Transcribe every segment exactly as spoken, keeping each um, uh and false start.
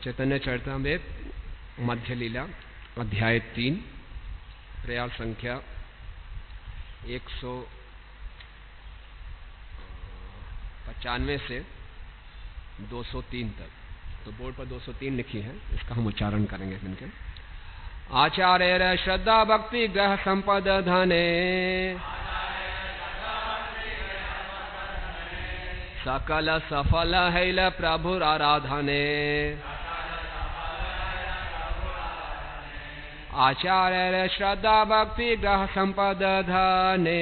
चैतन्य चरितमृत मध्य लीला अध्याय तीन प्रयास संख्या एक सौ पचानवे से दो सौ तीन तक। तो बोर्ड पर दो सौ तीन लिखी है, इसका हम उच्चारण करेंगे इनके। आचार्य श्रद्धा भक्ति ग्रह संपद धने सकल सफल हैल प्रभुर आराधने। आचार्य श्रद्धा भक्ति ग्रह संपद धने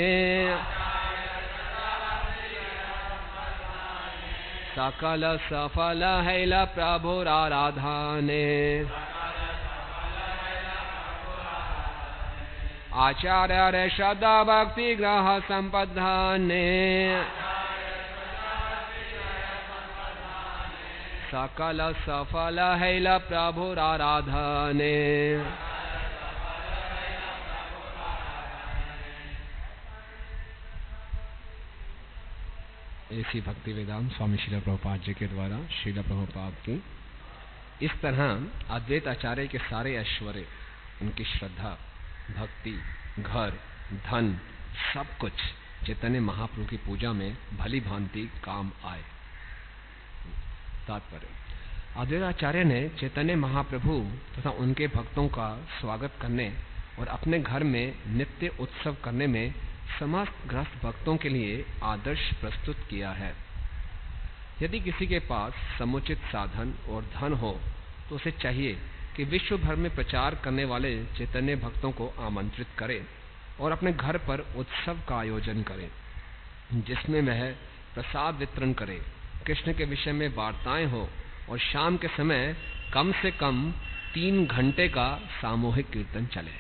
सकल सफल हैल प्रभुर आराधने। आचार्य श्रद्धा भक्ति ग्रह संपद धने सकल सफल हैल प्रभुर आराधने। ऐसी भक्ति वेदांत स्वामी श्रील प्रभुपाद जी के द्वारा श्रील प्रभुपाद की इस तरह अद्वैत आचार्य के सारे ऐश्वर्य, उनकी श्रद्धा भक्ति घर धन सब कुछ चैतन्य महाप्रभु की पूजा में भली भांति काम आए। तात्पर्य, अद्वैत आचार्य ने चैतन्य महाप्रभु तथा उनके भक्तों का स्वागत करने और अपने घर में नित्य उत्सव करने में समस्त ग्रस्त भक्तों के लिए आदर्श प्रस्तुत किया है। यदि किसी के पास समुचित साधन और धन हो तो उसे चाहिए कि विश्व भर में प्रचार करने वाले चैतन्य भक्तों को आमंत्रित करे और अपने घर पर उत्सव का आयोजन करे, जिसमें वह प्रसाद वितरण करे, कृष्ण के विषय में वार्ताएं हो और शाम के समय कम से कम तीन घंटे का सामूहिक कीर्तन चले।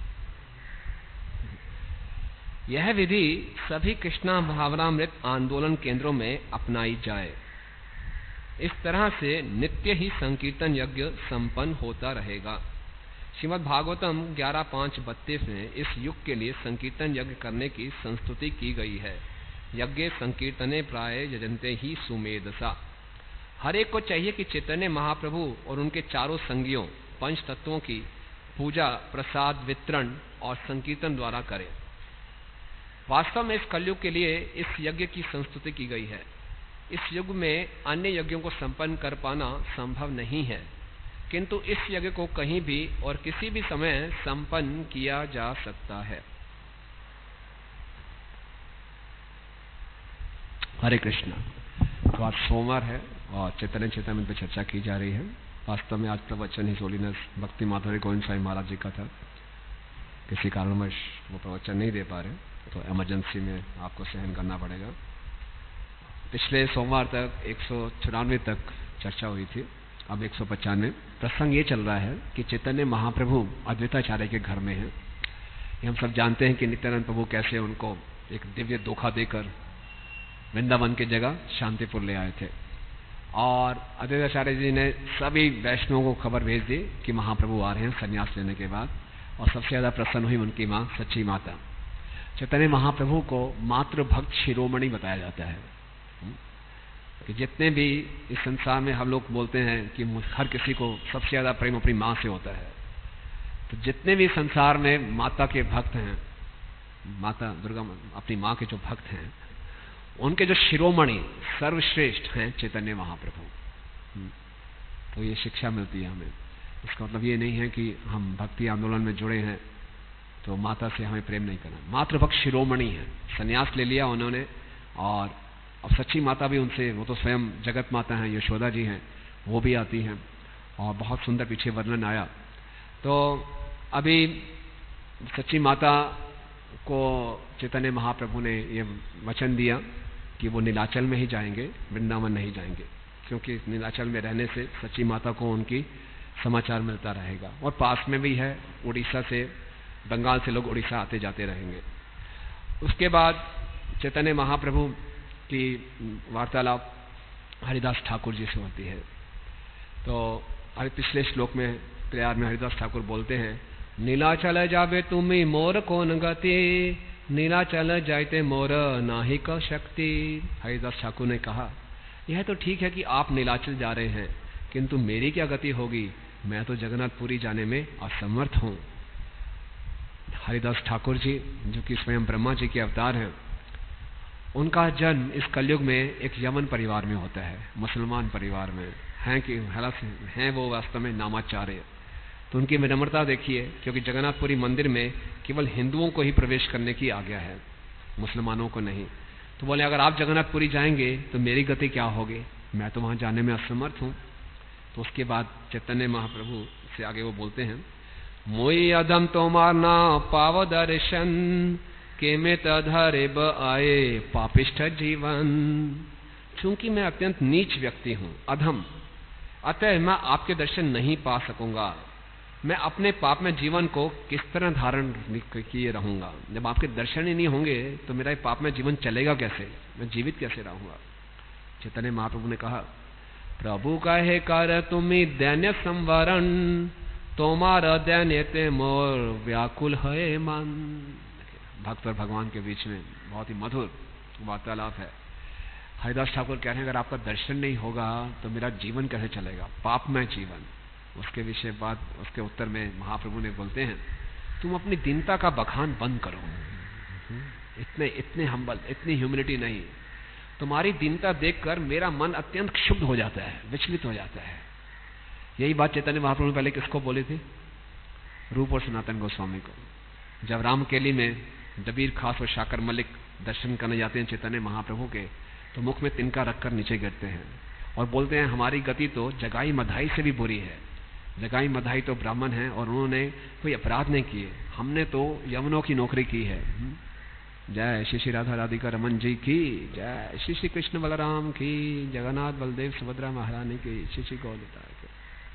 यह विधि सभी कृष्णा भावनामृत आंदोलन केंद्रों में अपनाई जाए। इस तरह से नित्य ही संकीर्तन यज्ञ संपन्न होता रहेगा। श्रीमद् भागवतम ग्यारह पांच बत्तीस में इस युग के लिए संकीर्तन यज्ञ करने की संस्तुति की गई है। यज्ञ संकीर्तने प्राय यजन्ते ही सुमेधसा। हर एक को चाहिए कि चैतन्य महाप्रभु और उनके चारों संगियों पंच तत्वों की पूजा प्रसाद वितरण और संकीर्तन द्वारा करें। वास्तव में इस कलयुग के लिए इस यज्ञ की संस्तुति की गई है। इस युग में अन्य यज्ञों को संपन्न कर पाना संभव नहीं है, किंतु इस यज्ञ को कहीं भी और किसी भी समय संपन्न किया जा सकता है। हरे कृष्णा। तो आज सोमवार है और चैतन्य चैतन्य पर चर्चा की जा रही है। वास्तव में आज प्रवचन ही होलीनेस भक्ति माधुर्य गोविंद साई महाराज जी का था। किसी कारणवश वो प्रवचन नहीं दे पा रहे, तो इमरजेंसी में आपको सहन करना पड़ेगा। पिछले सोमवार तक एक सौ चौरानवे तक चर्चा हुई थी, अब एक सौ पचानवे। प्रसंग ये चल रहा है कि चैतन्य महाप्रभु अद्वैताचार्य के घर में हैं। ये हम सब जानते हैं कि नित्यानंद प्रभु कैसे उनको एक दिव्य धोखा देकर वृंदावन की जगह शांतिपुर ले आए थे, और अद्वैताचार्य जी ने सभी वैष्णवों को खबर भेज दी कि महाप्रभु आ रहे हैं संन्यास लेने के बाद। और सबसे ज्यादा प्रसन्न हुई उनकी माँ सच्ची माता। चैतन्य महाप्रभु को मातृ भक्त शिरोमणि बताया जाता है कि जितने भी इस संसार में हम लोग बोलते हैं कि हर किसी को सबसे ज्यादा प्रेम अपनी माँ से होता है, तो जितने भी संसार में माता के भक्त हैं, माता दुर्गा अपनी माँ के जो भक्त हैं, उनके जो शिरोमणि सर्वश्रेष्ठ हैं चैतन्य महाप्रभु। तो ये शिक्षा मिलती है हमें। इसका मतलब ये नहीं है कि हम भक्ति आंदोलन में जुड़े हैं तो माता से हमें प्रेम नहीं करना। मातृभक्त शिरोमणि है, संन्यास ले लिया उन्होंने, और अब सच्ची माता भी उनसे, वो तो स्वयं जगत माता हैं, यशोदा जी हैं, वो भी आती हैं, और बहुत सुंदर पीछे वर्णन आया। तो अभी सच्ची माता को चैतन्य महाप्रभु ने ये वचन दिया कि वो नीलाचल में ही जाएंगे, वृंदावन नहीं जाएंगे, क्योंकि नीलाचल में रहने से सच्ची माता को उनकी समाचार मिलता रहेगा, और पास में भी है, उड़ीसा से बंगाल से लोग उड़ीसा आते जाते रहेंगे। उसके बाद चैतन्य महाप्रभु की वार्तालाप हरिदास ठाकुर जी से होती है। तो अभी पिछले श्लोक में प्यार में हरिदास ठाकुर बोलते हैं, नीलाचल जावे तुम्हें मोर कौन गति, नीलाचल जाते मोर नाही का शक्ति। हरिदास ठाकुर ने कहा, यह तो ठीक है कि आप नीलाचल जा रहे हैं, किंतु मेरी क्या गति होगी, मैं तो जगन्नाथपुरी जाने में असमर्थ हूं। हरिदास ठाकुर जी जो कि स्वयं ब्रह्मा जी के अवतार हैं, उनका जन्म इस कलयुग में एक यमन परिवार में होता है, मुसलमान परिवार में हैं कि हालांकि हैं वो वास्तव में नामाचार्य। तो उनकी विनम्रता देखिए, क्योंकि जगन्नाथपुरी मंदिर में केवल हिंदुओं को ही प्रवेश करने की आज्ञा है, मुसलमानों को नहीं। तो बोले अगर आप जगन्नाथपुरी जाएंगे तो मेरी गति क्या होगी, मैं तो वहां जाने में असमर्थ हूं। तो उसके बाद चैतन्य महाप्रभु से आगे वो बोलते हैं, मोई अधम तोमार ना पाव दर्शन के में तधरे ब आए पापिष्ठ जीवन। चूंकि मैं अत्यंत नीच व्यक्ति हूं, अधम, अतः मैं आपके दर्शन नहीं पा सकूंगा। मैं अपने पाप में जीवन को किस तरह धारण किए रहूंगा, जब आपके दर्शन ही नहीं होंगे तो मेरा पाप में जीवन चलेगा कैसे, मैं जीवित कैसे रहूंगा। चैतन्य महाप्रभु ने कहा, प्रभु कहे कर तुम्ही दैन्य संवरण, तोमार दैन्य ते मोर व्याकुल है मन। भक्त और भगवान के बीच में बहुत ही मधुर वार्तालाप है। हरिदास ठाकुर कह रहे हैं अगर आपका दर्शन नहीं होगा तो मेरा जीवन कैसे चलेगा, पापमय जीवन। उसके विषय बात, उसके उत्तर में महाप्रभु ने बोलते हैं, तुम अपनी दीनता का बखान बंद करो। इतने इतने हम्बल, इतनी ह्यूमिलिटी नहीं। तुम्हारी दीनता देखकर मेरा मन अत्यंत क्षुब्ध हो जाता है, विचलित हो जाता है। यही बात चैतन्य महाप्रभु ने पहले किसको बोली थी, रूप और सनातन गोस्वामी को। जब रामकेली में दबीर खास और शाकर मलिक दर्शन करने जाते हैं चैतन्य महाप्रभु के, तो मुख में तिनका रखकर नीचे गिरते हैं और बोलते हैं, हमारी गति तो जगाई मधाई से भी बुरी है। जगाई मधाई तो ब्राह्मण हैं और उन्होंने कोई अपराध नहीं किए, हमने तो यवनों की नौकरी की है। जय श्री श्री राधा राधिका रमन जी की जय, श्री श्री कृष्ण बलराम की, जगन्नाथ बलदेव सुभद्रा महारानी की, श्री श्री गौलता की।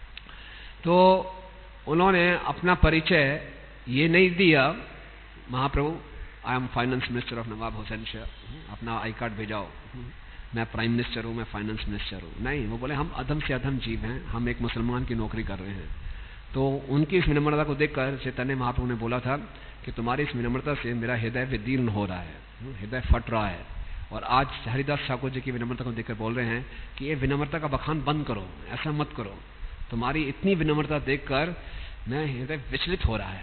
तो उन्होंने अपना परिचय ये नहीं दिया, महाप्रभु I am finance minister of Nawab Hussain Shah, अपना आई कार्ड भेजाओ, मैं प्राइम मिनिस्टर हूं, मैं फाइनेंस मिनिस्टर हूं। नहीं, वो बोले हम अधम से अधम जीव हैं, हम एक मुसलमान की नौकरी कर रहे हैं। तो उनकी इस विनम्रता को देखकर चैतन्य महाप्रभु ने बोला था कि तुम्हारी इस विनम्रता से मेरा हृदय विदीर्ण हो रहा है, हृदय फट रहा है। और आज हरिदास ठाकुर जी की विनम्रता को देखकर बोल रहे हैं कि ये विनम्रता का बखान बंद करो, ऐसा मत करो। तुम्हारी इतनी विनम्रता देखकर मैं हृदय विचलित हो रहा है,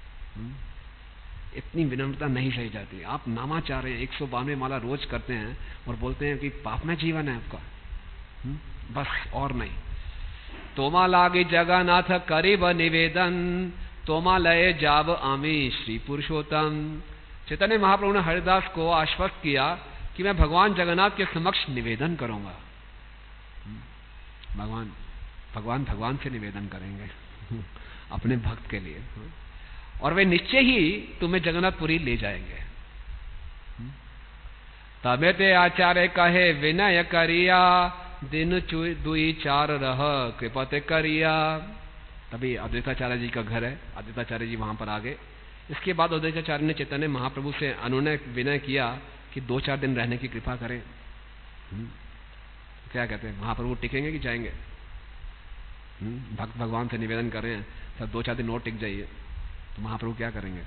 इतनी विनम्रता नहीं सही जाती। आप नामाचार्य एक सौ बानवे माला रोज करते हैं और बोलते हैं कि पाप में जीवन है आपका, बस और नहीं। तोमा लागे जगन्नाथ करीब निवेदन, तोमा लय जाब आमी श्री पुरुषोत्तम। चैतन्य महाप्रभु ने हरिदास को आश्वस्त किया कि मैं भगवान जगन्नाथ के समक्ष निवेदन करूंगा। भगवान भगवान भगवान से निवेदन करेंगे अपने भक्त के लिए, और वे निश्चय ही तुम्हें जगन्नाथपुरी ले जाएंगे। तबे ते आचार्य कहे विनय करिया, दिन दुई चार रह कृपते करिया। तभी अद्वैताचार्य जी का घर है, अद्वैताचार्य जी वहां पर आ गए। इसके बाद अद्वैताचार्य ने चैतन्य महाप्रभु से अनुनय विनय किया कि दो चार दिन रहने की कृपा करें। क्या कहते हैं, महाप्रभु टिकेंगे कि जाएंगे? भक्त भगवान से निवेदन कर रहे हैं, सर दो चार दिन और टिक जाइए। तो महाप्रभु क्या करेंगे,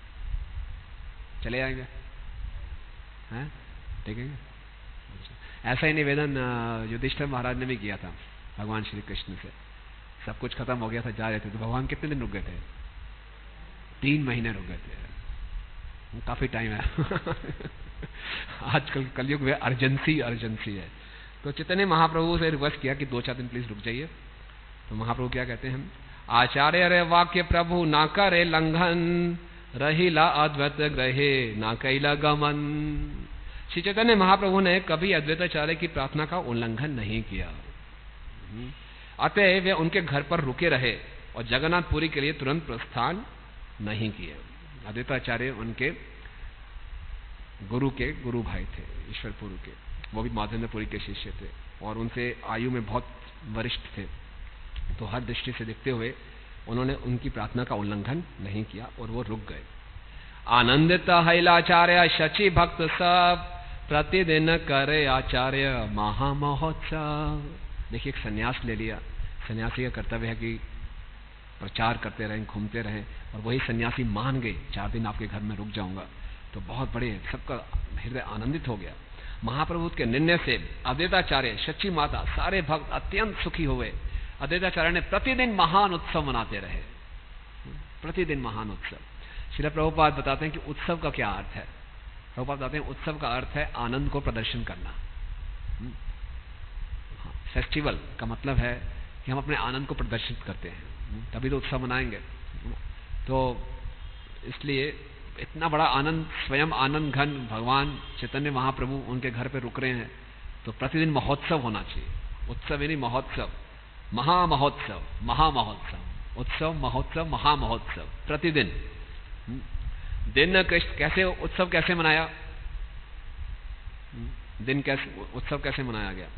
चले आएंगे, हैं टिकेंगे? ऐसा ही निवेदन युधिष्ठिर महाराज ने भी किया था भगवान श्री कृष्ण से। सब कुछ खत्म हो गया था, जा रहे थे, तो भगवान कितने दिन रुक गए थे? तीन महीने रुक गए थे, काफी टाइम है। आजकल कलयुग में अर्जेंसी अर्जेंसी है। तो चैतन्य महाप्रभु से रिक्वेस्ट किया कि दो चार दिन प्लीज रुक जाइए। तो महाप्रभु क्या कहते हैं, आचार्य रे वाक्य प्रभु ना करे लंघन, रहिला अद्वैत ग्रहे ना कैला गमन। श्री चैतन्य महाप्रभु ने कभी अद्वैताचार्य की प्रार्थना का उल्लंघन नहीं किया, अतः वे उनके घर पर रुके रहे और जगन्नाथपुरी के लिए तुरंत प्रस्थान नहीं किए। अद्वैताचार्य उनके गुरु के गुरु भाई थे, ईश्वरपुर के, वो भी माधवेंद्रपुरी के शिष्य थे और उनसे आयु में बहुत वरिष्ठ थे। तो हर दृष्टि से देखते हुए उन्होंने उनकी प्रार्थना का उल्लंघन नहीं किया और वो रुक गए। आनंदित हैलाचार्य शची भक्त सब, प्रतिदिन करे आचार्य महामहोत्सव। देखिए, एक सन्यास ले लिया। सन्यासी का कर्तव्य है कि प्रचार करते रहें, घूमते रहें, और वही सन्यासी मान गए, चार दिन आपके घर में रुक जाऊंगा। तो बहुत बड़े, सबका हृदय आनंदित हो गया। महाप्रभु के निर्णय से अद्वैताचार्य, सच्ची माता, सारे भक्त अत्यंत सुखी हुए अद्वैताचार्य ने प्रतिदिन महान उत्सव मनाते रहे, प्रतिदिन महान उत्सव। श्रील प्रभुपाद बताते हैं कि उत्सव का क्या अर्थ है। प्रभुपाद बताते हैं उत्सव का अर्थ है आनंद को प्रदर्शन करना। फेस्टिवल का मतलब है कि हम अपने आनंद को प्रदर्शित करते हैं, तभी तो उत्सव मनाएंगे। तो इसलिए इतना बड़ा आनंद, स्वयं आनंद घन भगवान चैतन्य महाप्रभु उनके घर पे रुक रहे हैं, तो प्रतिदिन महोत्सव होना चाहिए। उत्सव यानी महोत्सव, महामहोत्सव, महामहोत्सव, उत्सव महोत्सव महामहोत्सव प्रतिदिन। दिन कृष्ण कैसे उत्सव कैसे मनाया, दिन कैसे उत्सव कैसे मनाया गया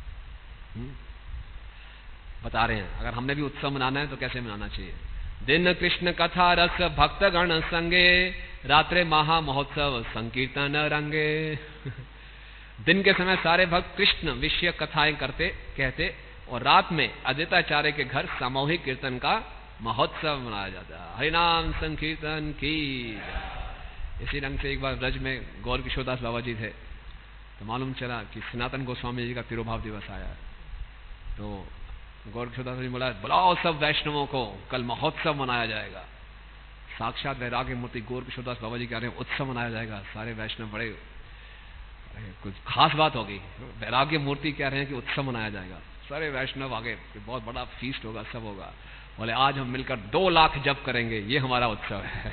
बता रहे हैं। अगर हमने भी उत्सव मनाना है तो कैसे मनाना चाहिए। दिन कृष्ण कथा रस भक्तगण संगे, रात्रे महा महोत्सव संकीर्तन रंगे। दिन के समय सारे भक्त कृष्ण विषय कथाएं करते कहते, और रात में अद्वैताचार्य के घर सामूहिक कीर्तन का महोत्सव मनाया जाता है। हरिनाम संकीर्तन की। इसी रंग से एक बार ब्रज में गौर किशोरदास बाबा जी थे, तो मालूम चला कि सनातन गोस्वामी जी का तिरुभाव दिवस आया है। तो गौर किशोरदास जी बोला, बुलाओ सब वैष्णवों को, कल महोत्सव मनाया जाएगा। साक्षात वैराग्य मूर्ति गौर किशोरदास बाबा जी कह रहे हैं उत्सव मनाया जाएगा। सारे वैष्णव बड़े, कुछ खास बात होगी। वैराग्य मूर्ति कह रहे हैं कि उत्सव मनाया जाएगा। सारे वैष्णव आगे, बहुत बड़ा फीस्ट होगा, सब होगा। बोले आज हम मिलकर दो लाख जप करेंगे, ये हमारा उत्सव है।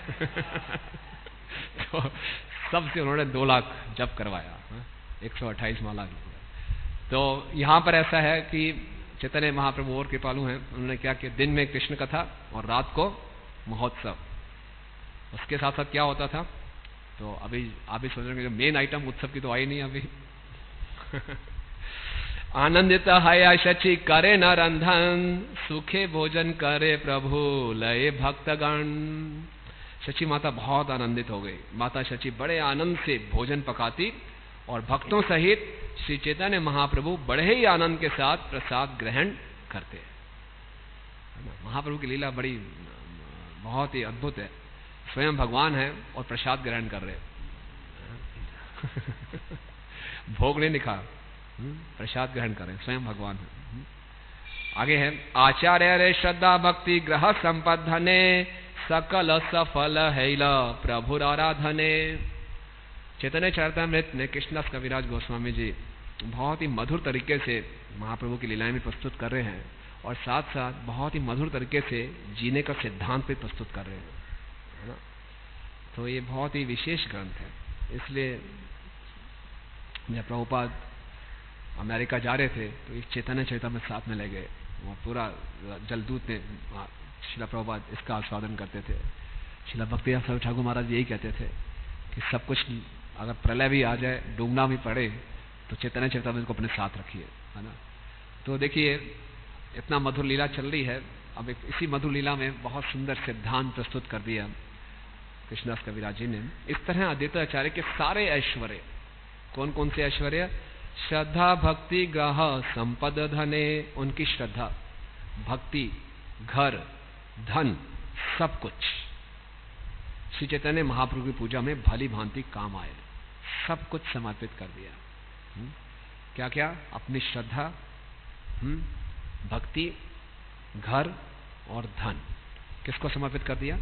तो सबसे उन्होंने दो लाख जप करवाया, एक सौ अट्ठाईस माला। तो यहां पर ऐसा है कि चैतन्य महाप्रभु और कृपालु हैं, उन्होंने क्या किया, दिन में कृष्ण कथा और रात को महोत्सव। उसके साथ साथ क्या होता था, तो अभी आप भी सोच रहे हैं जो मेन आइटम उत्सव की तो आई नहीं अभी। आनंदित है शची करे न रंधन, सुखे भोजन करे प्रभु लय भक्तगण। शची माता बहुत आनंदित हो गई। माता शची बड़े आनंद से भोजन पकाती और भक्तों सहित श्री चैतन्य महाप्रभु बड़े ही आनंद के साथ प्रसाद ग्रहण करते। महाप्रभु की लीला बड़ी बहुत ही अद्भुत है। स्वयं भगवान है और प्रसाद ग्रहण कर रहे, भोग नहीं निखा, प्रसाद ग्रहण करें, स्वयं भगवान है। आगे है, आचार्य रे श्रद्धा भक्ति ग्रह संपद्धने, सकल सफल हैला प्रभुर आराधने। चैतन्य चरितामृत में कृष्णदास कविराज गोस्वामी जी बहुत ही मधुर तरीके से महाप्रभु की लीलाएं भी प्रस्तुत कर रहे हैं, और साथ साथ बहुत ही मधुर तरीके से जीने का सिद्धांत भी प्रस्तुत कर रहे हैं, है ना। तो ये बहुत ही विशेष ग्रंथ है। इसलिए जब प्रभुपाद अमेरिका जा रहे थे तो एक चैतन्य चरितामृत साथ में ले गए। वहाँ पूरा जलदूत ने, श्रीला प्रभुपाद इसका आस्वादन करते थे। श्रीला भक्ति स्वामी ठाकुर महाराज यही कहते थे कि सब कुछ, अगर प्रलय भी आ जाए, डूबना भी पड़े, तो चैतन्य चरितामृत को अपने साथ रखिए, है ना। तो देखिए इतना मधुर लीला चल रही है। अब एक इसी मधुर लीला में बहुत सुंदर सिद्धांत प्रस्तुत कर दिया कृष्णदास कविराज जी ने। इस तरह अद्वैताचार्य के सारे ऐश्वर्य, कौन कौन से ऐश्वर्य, श्रद्धा भक्ति ग्रह संपद धने, उनकी श्रद्धा भक्ति घर धन सब कुछ श्री चैतन्य महाप्रभु की पूजा में भली भांति काम आए, सब कुछ समर्पित कर दिया। हुँ? क्या क्या, अपनी श्रद्धा, हुँ? भक्ति, घर और धन किसको समर्पित कर दिया,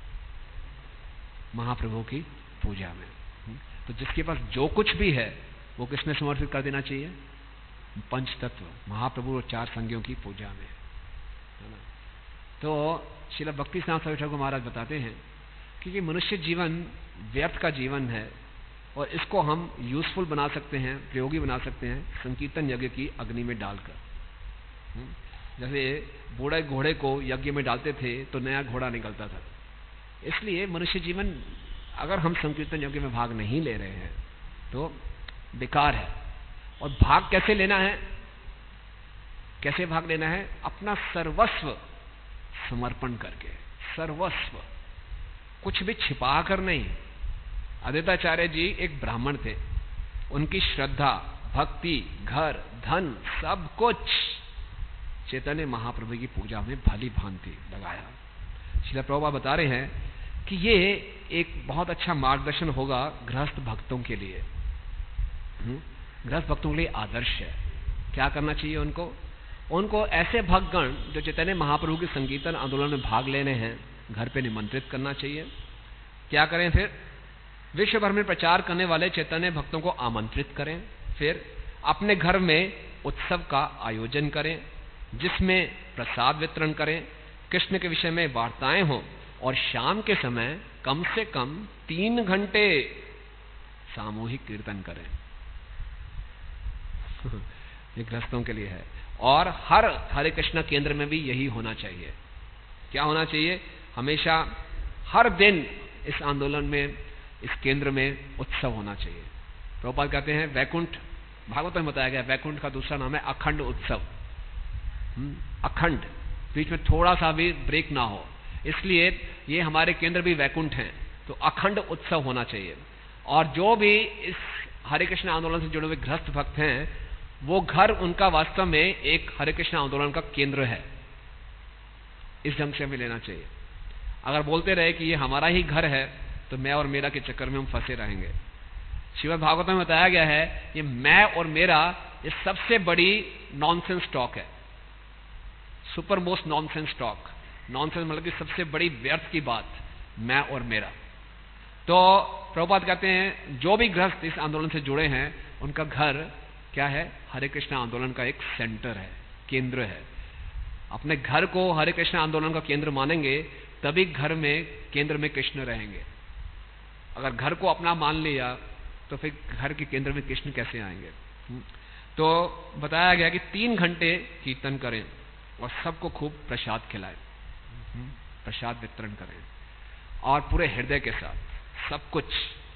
महाप्रभु की पूजा में। हुँ? तो जिसके पास जो कुछ भी है वो किसमें समर्पित कर देना चाहिए, पंच तत्व महाप्रभु और चार संज्ञों की पूजा में, है ना। तो श्रील भक्ति सिद्धांत स्वामी ठाकुर महाराज बताते हैं कि ये मनुष्य जीवन व्यर्थ का जीवन है, और इसको हम यूजफुल बना सकते हैं, प्रयोगी बना सकते हैं संकीर्तन यज्ञ की अग्नि में डालकर। जैसे बूढ़े घोड़े को यज्ञ में डालते थे तो नया घोड़ा निकलता था। इसलिए मनुष्य जीवन अगर हम संकीर्तन यज्ञ में भाग नहीं ले रहे हैं तो बेकार है। और भाग कैसे लेना है, कैसे भाग लेना है, अपना सर्वस्व समर्पण करके, सर्वस्व, कुछ भी छिपा कर नहीं। अद्वैताचार्य जी एक ब्राह्मण थे, उनकी श्रद्धा भक्ति घर धन सब कुछ चैतन्य महाप्रभु की पूजा में भली भांति लगाया। श्रील प्रभुपाद बता रहे हैं कि ये एक बहुत अच्छा मार्गदर्शन होगा गृहस्थ भक्तों के लिए। गृहस्थ भक्तों के लिए आदर्श है। क्या करना चाहिए उनको, उनको ऐसे भक्तगण जो चैतन्य महाप्रभु के संकीर्तन आंदोलन में भाग लेने हैं घर पे निमंत्रित करना चाहिए। क्या करें फिर? विश्व भर में प्रचार करने वाले चैतन्य भक्तों को आमंत्रित करें। फिर अपने घर में उत्सव का आयोजन करें जिसमें प्रसाद वितरण करें, कृष्ण के विषय में वार्ताएं हों और शाम के समय कम से कम तीन घंटे सामूहिक कीर्तन करें। ये गृहस्थों के लिए है। और हर हरे कृष्ण केंद्र में भी यही होना चाहिए। क्या होना चाहिए? हमेशा हर दिन इस आंदोलन में, इस केंद्र में उत्सव होना चाहिए। प्रभुपाद कहते हैं वैकुंठ, भागवत में बताया गया वैकुंठ का दूसरा नाम है अखंड उत्सव। अखंड, बीच में थोड़ा सा भी ब्रेक ना हो, इसलिए ये हमारे केंद्र भी वैकुंठ हैं। तो अखंड उत्सव होना चाहिए। और जो भी इस हरे कृष्ण आंदोलन से जुड़े हुए गृहस्थ भक्त हैं वो घर उनका वास्तव में एक हरे कृष्ण आंदोलन का केंद्र है, इस ढंग से हमें लेना चाहिए। अगर बोलते रहे कि ये हमारा ही घर है तो मैं और मेरा के चक्कर में हम फंसे रहेंगे। श्रीमद् भागवत में बताया गया है ये मैं और मेरा ये सबसे बड़ी नॉनसेंस टॉक है, super most nonsense talk. Nonsense मतलब कि सबसे बड़ी व्यर्थ की बात, मैं और मेरा। तो प्रभुपाद कहते हैं जो भी गृहस्थ इस आंदोलन से जुड़े हैं उनका घर क्या है? हरे कृष्ण आंदोलन का एक सेंटर है, केंद्र है। अपने घर को हरे कृष्ण आंदोलन का केंद्र मानेंगे तभी घर में, केंद्र में कृष्ण रहेंगे। अगर घर को अपना मान लिया तो फिर घर के केंद्र में कृष्ण कैसे आएंगे? तो बताया गया कि तीन घंटे कीर्तन करें और सबको खूब प्रसाद खिलाएं, प्रसाद वितरण करें और पूरे हृदय के साथ सब कुछ।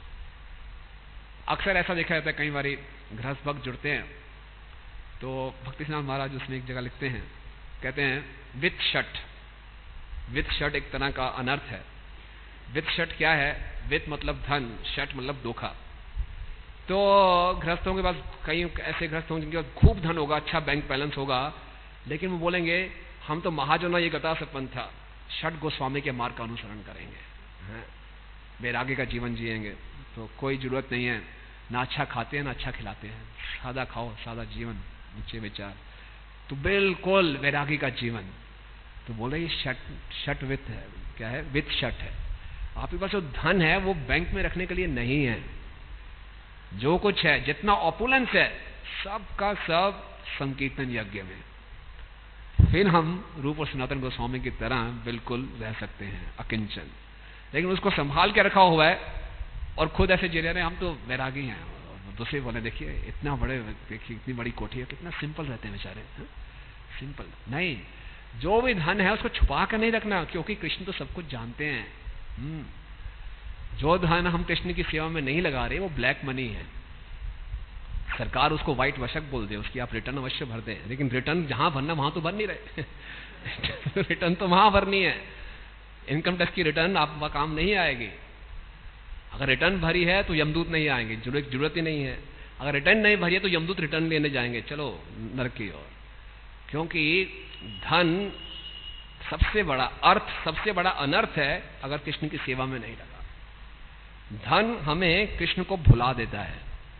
अक्सर ऐसा देखा जाता है, कई बार गृहस्थ भक्त जुड़ते हैं तो भक्ति सिद्धांत महाराज उसमें एक जगह लिखते हैं, कहते हैं विथ शट। विथ शट एक तरह का अनर्थ है। विथ शट क्या है? विथ मतलब धन, शट मतलब धोखा। तो गृहस्थों के पास कई ऐसे गृहस्थ होंगे जिनके पास खूब धन होगा, अच्छा बैंक बैलेंस होगा, लेकिन वो बोलेंगे हम तो महाजना ये गता से पंथा शट गोस्वामी के मार्ग का अनुसरण करेंगे, वैराग्य का जीवन जिएंगे। तो कोई जरूरत नहीं है, ना अच्छा खाते हैं ना अच्छा खिलाते हैं, सादा खाओ, सादा जीवन, ऊंचे विचार, तो बिल्कुल वैरागी का जीवन। तो बोले ये शट, शट विथ है, क्या है? विथ शट है। आपके पास जो धन है वो बैंक में रखने के लिए नहीं है। जो कुछ है, जितना ऑपुलेंस है, सब का सब संकीर्तन यज्ञ में। फिर हम रूप और सनातन गोस्वामी की तरह बिल्कुल रह सकते हैं, अकिंचन। लेकिन उसको संभाल के रखा हुआ है और खुद ऐसे जी रहे हैं हम तो वैरागी हैं। और दूसरे बोले देखिए इतना बड़े, देखिए इतनी बड़ी कोठी है, कितना सिंपल रहते हैं बेचारे। सिंपल नहीं, जो भी धन है उसको छुपा कर नहीं रखना, क्योंकि कृष्ण तो सब कुछ जानते हैं। जो धन हम कृष्ण की सेवा में नहीं लगा रहे वो ब्लैक मनी है। सरकार उसको व्हाइट वशक बोल दे, उसकी आप रिटर्न अवश्य भर दें, लेकिन रिटर्न जहां भरना वहां तो भर नहीं रहे। रिटर्न तो वहां भरनी है। इनकम टैक्स की रिटर्न आपका काम नहीं आएगी। अगर रिटर्न भरी है तो यमदूत नहीं आएंगे, जरूरत जरूरत ही नहीं है। अगर रिटर्न नहीं भरी है तो यमदूत रिटर्न लेने जाएंगे, चलो नरक की ओर। क्योंकि धन सबसे बड़ा अर्थ, सबसे बड़ा अनर्थ है अगर कृष्ण की सेवा में नहीं लगा। धन हमें कृष्ण को भुला देता है,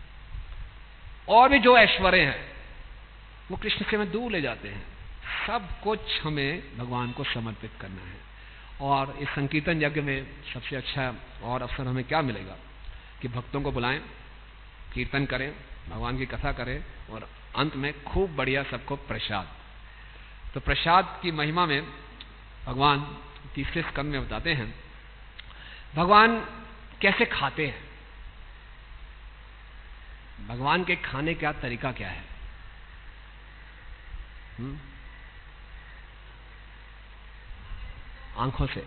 और भी जो ऐश्वर्य हैं वो कृष्ण से हमें दूर ले जाते हैं। सब कुछ हमें भगवान को समर्पित करना है। और इस संकीर्तन यज्ञ में सबसे अच्छा और अवसर हमें क्या मिलेगा कि भक्तों को बुलाएं, कीर्तन करें, भगवान की कथा करें और अंत में खूब बढ़िया सबको प्रसाद। तो प्रसाद की महिमा में भगवान तीसरे स्कंद में बताते हैं भगवान कैसे खाते हैं, भगवान के खाने का तरीका क्या है। हुँ? आंखों से,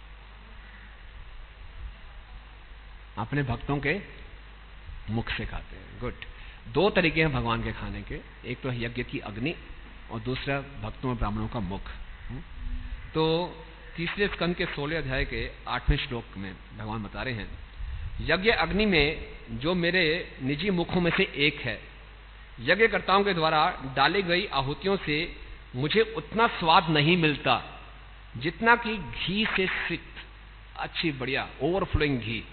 अपने भक्तों के मुख से खाते हैं। गुड। दो तरीके हैं भगवान के खाने के, एक तो यज्ञ की अग्नि और दूसरा भक्तों और ब्राह्मणों का मुख। तो तीसरे स्कंद के सोलह अध्याय के आठवें श्लोक में भगवान बता रहे हैं यज्ञ अग्नि में जो मेरे निजी मुखों में से एक है, यज्ञकर्ताओं के द्वारा डाली गई आहुतियों से मुझे उतना स्वाद नहीं मिलता जितना कि घी से सिक्त, अच्छी बढ़िया ओवरफ्लोइंग घी।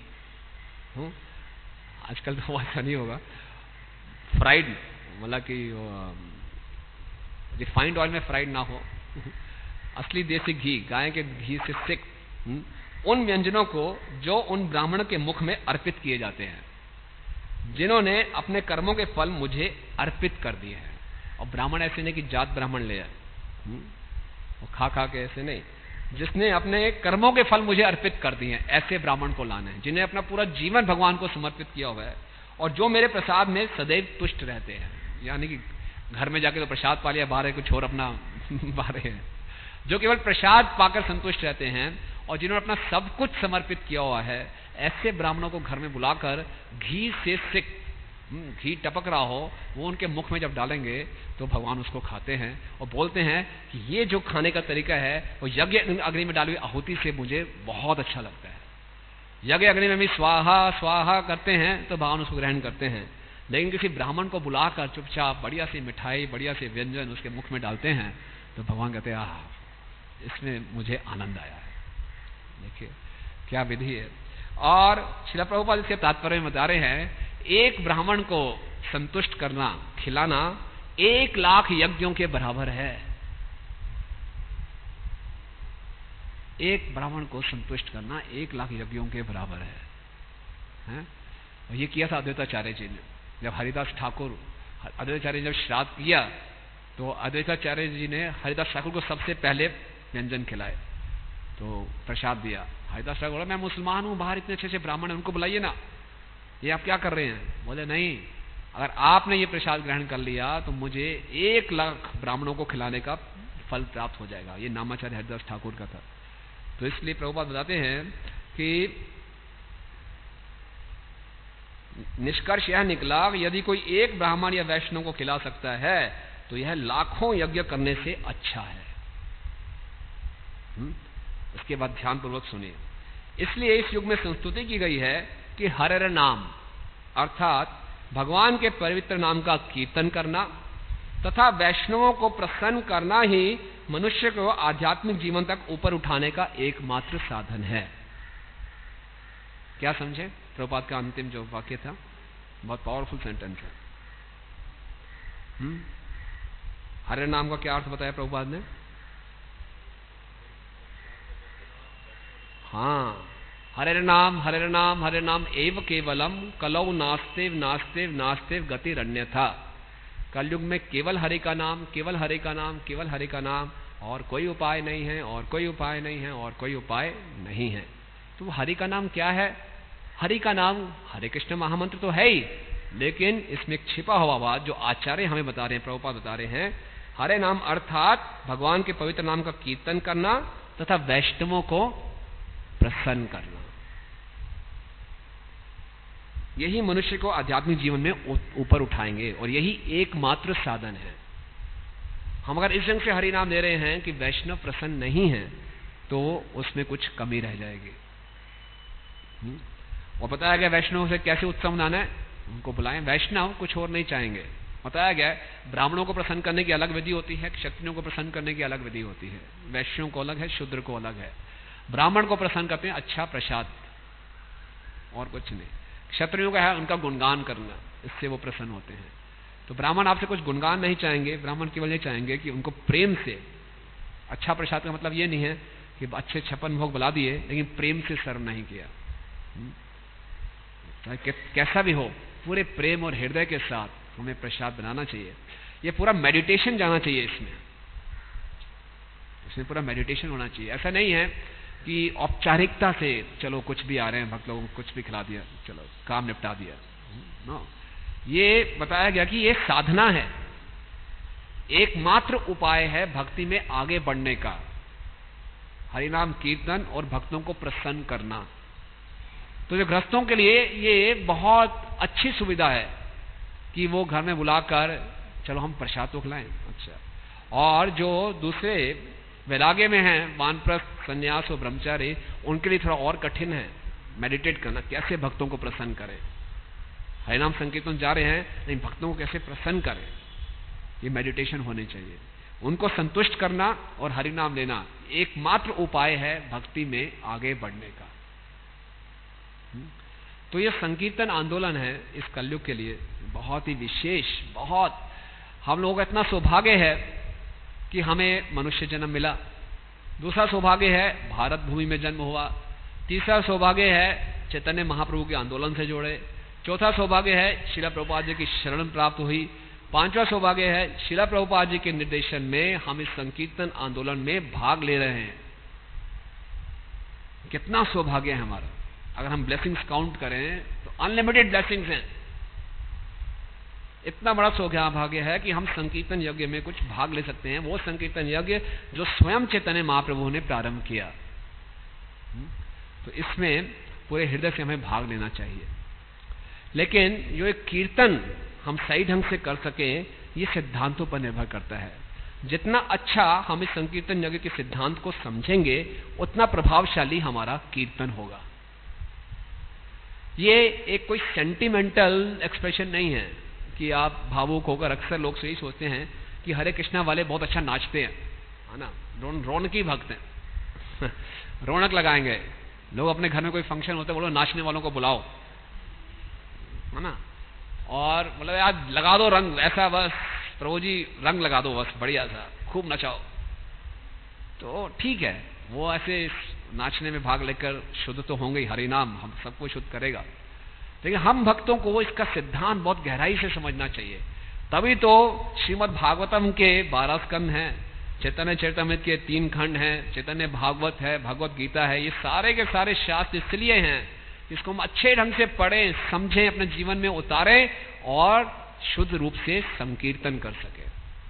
आजकल तो ऐसा नहीं होगा, फ्राइड मतलब कि रिफाइंड ऑयल में फ्राइड ना हो, असली देसी घी, गाय के घी से सिक उन व्यंजनों को जो उन ब्राह्मण के मुख में अर्पित किए जाते हैं, जिन्होंने अपने कर्मों के फल मुझे अर्पित कर दिए हैं। और ब्राह्मण ऐसे नहीं कि जात ब्राह्मण ले आए, वो खा खा के ऐसे नहीं, जिसने अपने कर्मों के फल मुझे अर्पित कर दिए हैं, ऐसे ब्राह्मण को लाना है, जिन्हें अपना पूरा जीवन भगवान को समर्पित किया हुआ है और जो मेरे प्रसाद में सदैव तुष्ट रहते हैं। यानी कि घर में जाके तो प्रसाद पा लिया, बाहर कुछ और अपना बाहर है, जो केवल प्रसाद पाकर संतुष्ट रहते हैं और जिन्होंने अपना सब कुछ समर्पित किया हुआ है, ऐसे ब्राह्मणों को घर में बुलाकर घी से सिक, घी टपक रहा हो, वो उनके मुख में जब डालेंगे तो भगवान उसको खाते हैं और बोलते हैं कि ये जो खाने का तरीका है वो यज्ञ अग्नि में डाली हुई आहुति से मुझे बहुत अच्छा लगता है। यज्ञ अग्नि में भी स्वाहा स्वाहा करते हैं तो भगवान उसको ग्रहण करते हैं, लेकिन किसी ब्राह्मण को बुलाकर चुपचाप बढ़िया सी मिठाई, बढ़िया से व्यंजन उसके मुख में डालते हैं तो भगवान कहते हैं आह, इसमें मुझे आनंद आया है। देखिए क्या विधि है। और श्रील प्रभुपाद इसके तात्पर्य में बता रहे हैं, एक ब्राह्मण को संतुष्ट करना, खिलाना एक लाख यज्ञों के बराबर है। एक ब्राह्मण को संतुष्ट करना एक लाख यज्ञों के बराबर है, है? और ये किया था अद्वैताचार्य जी ने। जब हरिदास ठाकुर, अद्वैताचार्य ने जब श्राद्ध किया तो अद्वैताचार्य जी ने हरिदास ठाकुर को सबसे पहले व्यंजन खिलाए, तो प्रसाद दिया। हरिदास ठाकुर बोला, मैं मुसलमान हूं, बाहर इतने अच्छे अच्छे ब्राह्मण हैं, उनको बुलाइए ना, ये आप क्या कर रहे हैं? बोले नहीं, अगर आपने ये प्रसाद ग्रहण कर लिया तो मुझे एक लाख ब्राह्मणों को खिलाने का फल प्राप्त हो जाएगा। ये नामाचार्य हरिदास ठाकुर का था। तो इसलिए प्रभुपाद बताते हैं कि निष्कर्ष यह निकला, यदि कोई एक ब्राह्मण या वैष्णव को खिला सकता है तो यह लाखों यज्ञ करने से अच्छा है। हुँ? इसके बाद ध्यान पूर्वक सुनिए। इसलिए इस युग में संस्तुति की गई है कि हर हर नाम अर्थात भगवान के पवित्र नाम का कीर्तन करना तथा वैष्णवों को प्रसन्न करना ही मनुष्य को आध्यात्मिक जीवन तक ऊपर उठाने का एकमात्र साधन है। क्या समझे? प्रभुपाद का अंतिम जो वाक्य था बहुत पावरफुल सेंटेंस है। हम्म हरे नाम का क्या अर्थ बताया प्रभुपाद ने? हाँ, हरे नाम हरे नाम हरे नाम एव केवलम कलौ नास्तेव नास्तेव नास्तेव गतिरन्यथा। कलयुग में केवल हरि का नाम, केवल हरि का नाम, केवल हरि का नाम, और कोई उपाय नहीं है, और कोई उपाय नहीं है, और कोई उपाय नहीं है। तो हरि का नाम क्या है? हरि का नाम हरे कृष्ण महामंत्र तो है ही, लेकिन इसमें एक छिपा हुआ बात जो आचार्य हमें बता रहे हैं, प्रभुपाद बता रहे हैं, हरे नाम अर्थात भगवान के पवित्र नाम का कीर्तन करना तथा वैष्णवों को प्रसन्न करना। यही मनुष्य को आध्यात्मिक जीवन में ऊपर उठाएंगे और यही एकमात्र साधन है। हम अगर इस ढंग से हरि नाम ले रहे हैं कि वैष्णव प्रसन्न नहीं है तो उसमें कुछ कमी रह जाएगी। और बताया गया वैष्णव से कैसे उत्सव मनाना है, उनको बुलाएं। वैष्णव कुछ और नहीं चाहेंगे। बताया गया ब्राह्मणों को प्रसन्न करने की अलग विधि होती है, क्षत्रियों को प्रसन्न करने की अलग विधि होती है, वैश्यों को अलग है, शूद्र को अलग है। ब्राह्मण को प्रसन्न करते हैं अच्छा प्रसाद, और कुछ नहीं। क्षत्रियों का है उनका गुणगान करना, इससे वो प्रसन्न होते हैं। तो ब्राह्मण आपसे कुछ गुणगान नहीं चाहेंगे, ब्राह्मण केवल ये चाहेंगे कि उनको प्रेम से। अच्छा प्रसाद का मतलब ये नहीं है कि अच्छे छप्पन भोग बुला दिए लेकिन प्रेम से सर्व नहीं किया। चाहे कैसा भी हो, पूरे प्रेम और हृदय के साथ हमें प्रसाद बनाना चाहिए। ये पूरा मेडिटेशन जाना चाहिए इसमें, इसमें पूरा मेडिटेशन होना चाहिए। ऐसा नहीं है कि औपचारिकता से चलो कुछ भी आ रहे हैं भक्त लोगों को कुछ भी खिला दिया, चलो काम निपटा दिया। नो, ये बताया गया कि ये साधना है, एकमात्र उपाय है भक्ति में आगे बढ़ने का, हरिनाम कीर्तन और भक्तों को प्रसन्न करना। तो जो गृहस्थों के लिए ये बहुत अच्छी सुविधा है कि वो घर में बुलाकर चलो हम प्रसाद तो खिलाएं। अच्छा, और जो दूसरे वैराग्य में हैं, वानप्रस्थ, संन्यास और ब्रह्मचारी, उनके लिए थोड़ा और कठिन है मेडिटेट करना, कैसे भक्तों को प्रसन्न करें। हरिनाम संकीर्तन जा रहे हैं लेकिन भक्तों को कैसे प्रसन्न करें, ये मेडिटेशन होने चाहिए। उनको संतुष्ट करना और हरिनाम लेना एकमात्र उपाय है भक्ति में आगे बढ़ने का। तो ये संकीर्तन आंदोलन है इस कलयुग के लिए बहुत ही विशेष। बहुत हम लोगों का इतना सौभाग्य है कि हमें मनुष्य जन्म मिला। दूसरा सौभाग्य है भारत भूमि में जन्म हुआ। तीसरा सौभाग्य है चैतन्य महाप्रभु के आंदोलन से जुड़े। चौथा सौभाग्य है शिला प्रभुपाद जी की शरण प्राप्त हुई। पांचवा सौभाग्य है शिला प्रभुपाद जी के निर्देशन में हम इस संकीर्तन आंदोलन में भाग ले रहे हैं। कितना सौभाग्य है हमारा। अगर हम ब्लेसिंग्स काउंट करें तो अनलिमिटेड ब्लेसिंग्स हैं। इतना बड़ा सौभाग्य है कि हम संकीर्तन यज्ञ में कुछ भाग ले सकते हैं। वो संकीर्तन यज्ञ जो स्वयं चैतन्य महाप्रभु ने प्रारंभ किया। तो इसमें पूरे हृदय से हमें भाग लेना चाहिए। लेकिन जो एक कीर्तन हम सही ढंग से कर सके, ये सिद्धांतों पर निर्भर करता है। जितना अच्छा हम इस संकीर्तन यज्ञ के सिद्धांत को समझेंगे, उतना प्रभावशाली हमारा कीर्तन होगा। ये एक कोई सेंटिमेंटल एक्सप्रेशन नहीं है कि आप भावुक होकर, अक्सर लोग से ही सोचते हैं कि हरे कृष्णा वाले बहुत अच्छा नाचते हैं, है ना, रौनकी भक्त हैं रौनक लगाएंगे। लोग अपने घर में कोई फंक्शन होता है, बोलो नाचने वालों को बुलाओ, है ना, और मतलब यार लगा दो रंग, ऐसा बस प्रभु जी रंग लगा दो, बस बढ़िया सा खूब नचाओ। तो ठीक है, वो ऐसे नाचने में भाग लेकर शुद्ध तो होंगे ही, हरि नाम हम सबको शुद्ध करेगा। लेकिन हम भक्तों को इसका सिद्धांत बहुत गहराई से समझना चाहिए। तभी तो श्रीमद् भागवतम के बारह स्कंद हैं, चैतन्य चरितमृत के तीन खंड हैं, चैतन्य भागवत है, भगवत गीता है। ये सारे के सारे शास्त्र इसलिए हैं इसको हम अच्छे ढंग से पढ़ें, समझें, अपने जीवन में उतारें और शुद्ध रूप से संकीर्तन कर सके।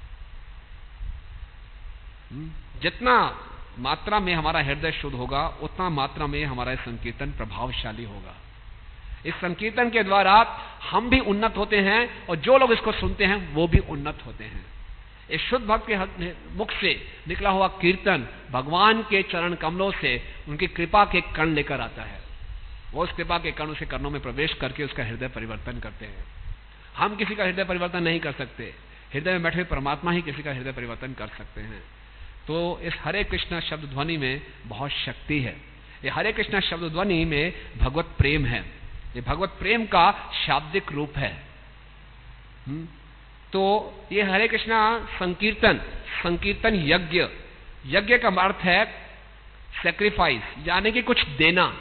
जितना मात्रा में हमारा हृदय शुद्ध होगा, उतना मात्रा में हमारा संकीर्तन प्रभावशाली होगा। इस संकीर्तन के द्वारा हम भी उन्नत होते हैं और जो लोग इसको सुनते हैं वो भी उन्नत होते हैं। इस शुद्ध भक्त के मुख से निकला हुआ कीर्तन भगवान के चरण कमलों से उनकी कृपा के कण लेकर आता है। वो उस कृपा के कण उसे कर्णों में प्रवेश करके उसका हृदय परिवर्तन करते हैं। हम किसी का हृदय परिवर्तन नहीं कर सकते, हृदय में बैठे हुए परमात्मा ही किसी का हृदय परिवर्तन कर सकते हैं। तो इस हरे कृष्णा शब्द ध्वनि में बहुत शक्ति है। ये हरे कृष्णा शब्द ध्वनि में भगवत प्रेम है। ये भगवत प्रेम का शाब्दिक रूप है। हुँ? तो ये हरे कृष्णा संकीर्तन, संकीर्तन यज्ञ, यज्ञ का अर्थ है सैक्रिफाइस, यानी कि कुछ देना,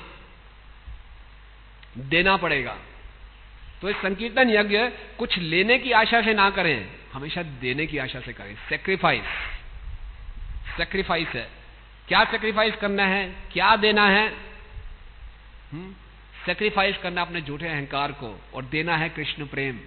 देना पड़ेगा। तो इस संकीर्तन यज्ञ कुछ लेने की आशा से ना करें, हमेशा देने की आशा से करें। सैक्रिफाइस, सैक्रिफाइस है। क्या सैक्रिफाइस करना है, क्या देना है? हुँ? सैक्रिफाइस करना अपने झूठे अहंकार को और देना है कृष्ण प्रेम।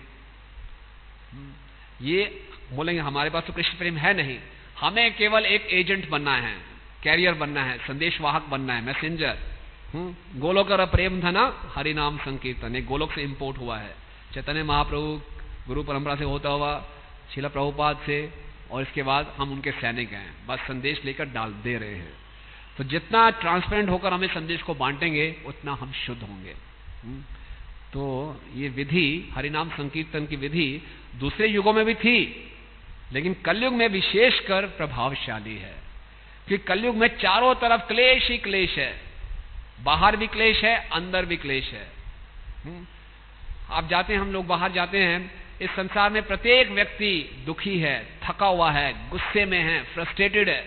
ये बोलेंगे हमारे पास तो कृष्ण प्रेम है नहीं, हमें केवल एक एजेंट बनना है, कैरियर बनना है, संदेशवाहक बनना है, मैसेंजर। गोलोकर प्रेम धना हरि नाम संकीर्तन, एक गोलोक से इंपोर्ट हुआ है, चैतन्य महाप्रभु गुरु परंपरा से होता हुआ शिला प्रभुपाद से, और इसके बाद हम उनके सैनिक हैं, बस संदेश लेकर डाल दे रहे हैं। तो जितना ट्रांसपेरेंट होकर हमें संदेश को बांटेंगे उतना हम शुद्ध होंगे। तो ये विधि, हरिनाम संकीर्तन की विधि दूसरे युगों में भी थी, लेकिन कलयुग में विशेषकर प्रभावशाली है, क्योंकि कलयुग में चारों तरफ क्लेश ही क्लेश है। बाहर भी क्लेश है, अंदर भी क्लेश है। आप जाते हैं, हम लोग बाहर जाते हैं, इस संसार में प्रत्येक व्यक्ति दुखी है, थका हुआ है, गुस्से में है, फ्रस्ट्रेटेड है।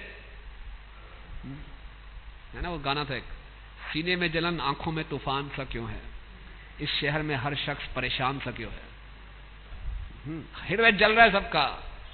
है ना वो गाना था एक, सीने में जलन आंखों में तूफान सा क्यों है, इस शहर में हर शख्स परेशान सा क्यों है। हृदय जल रहा है सबका,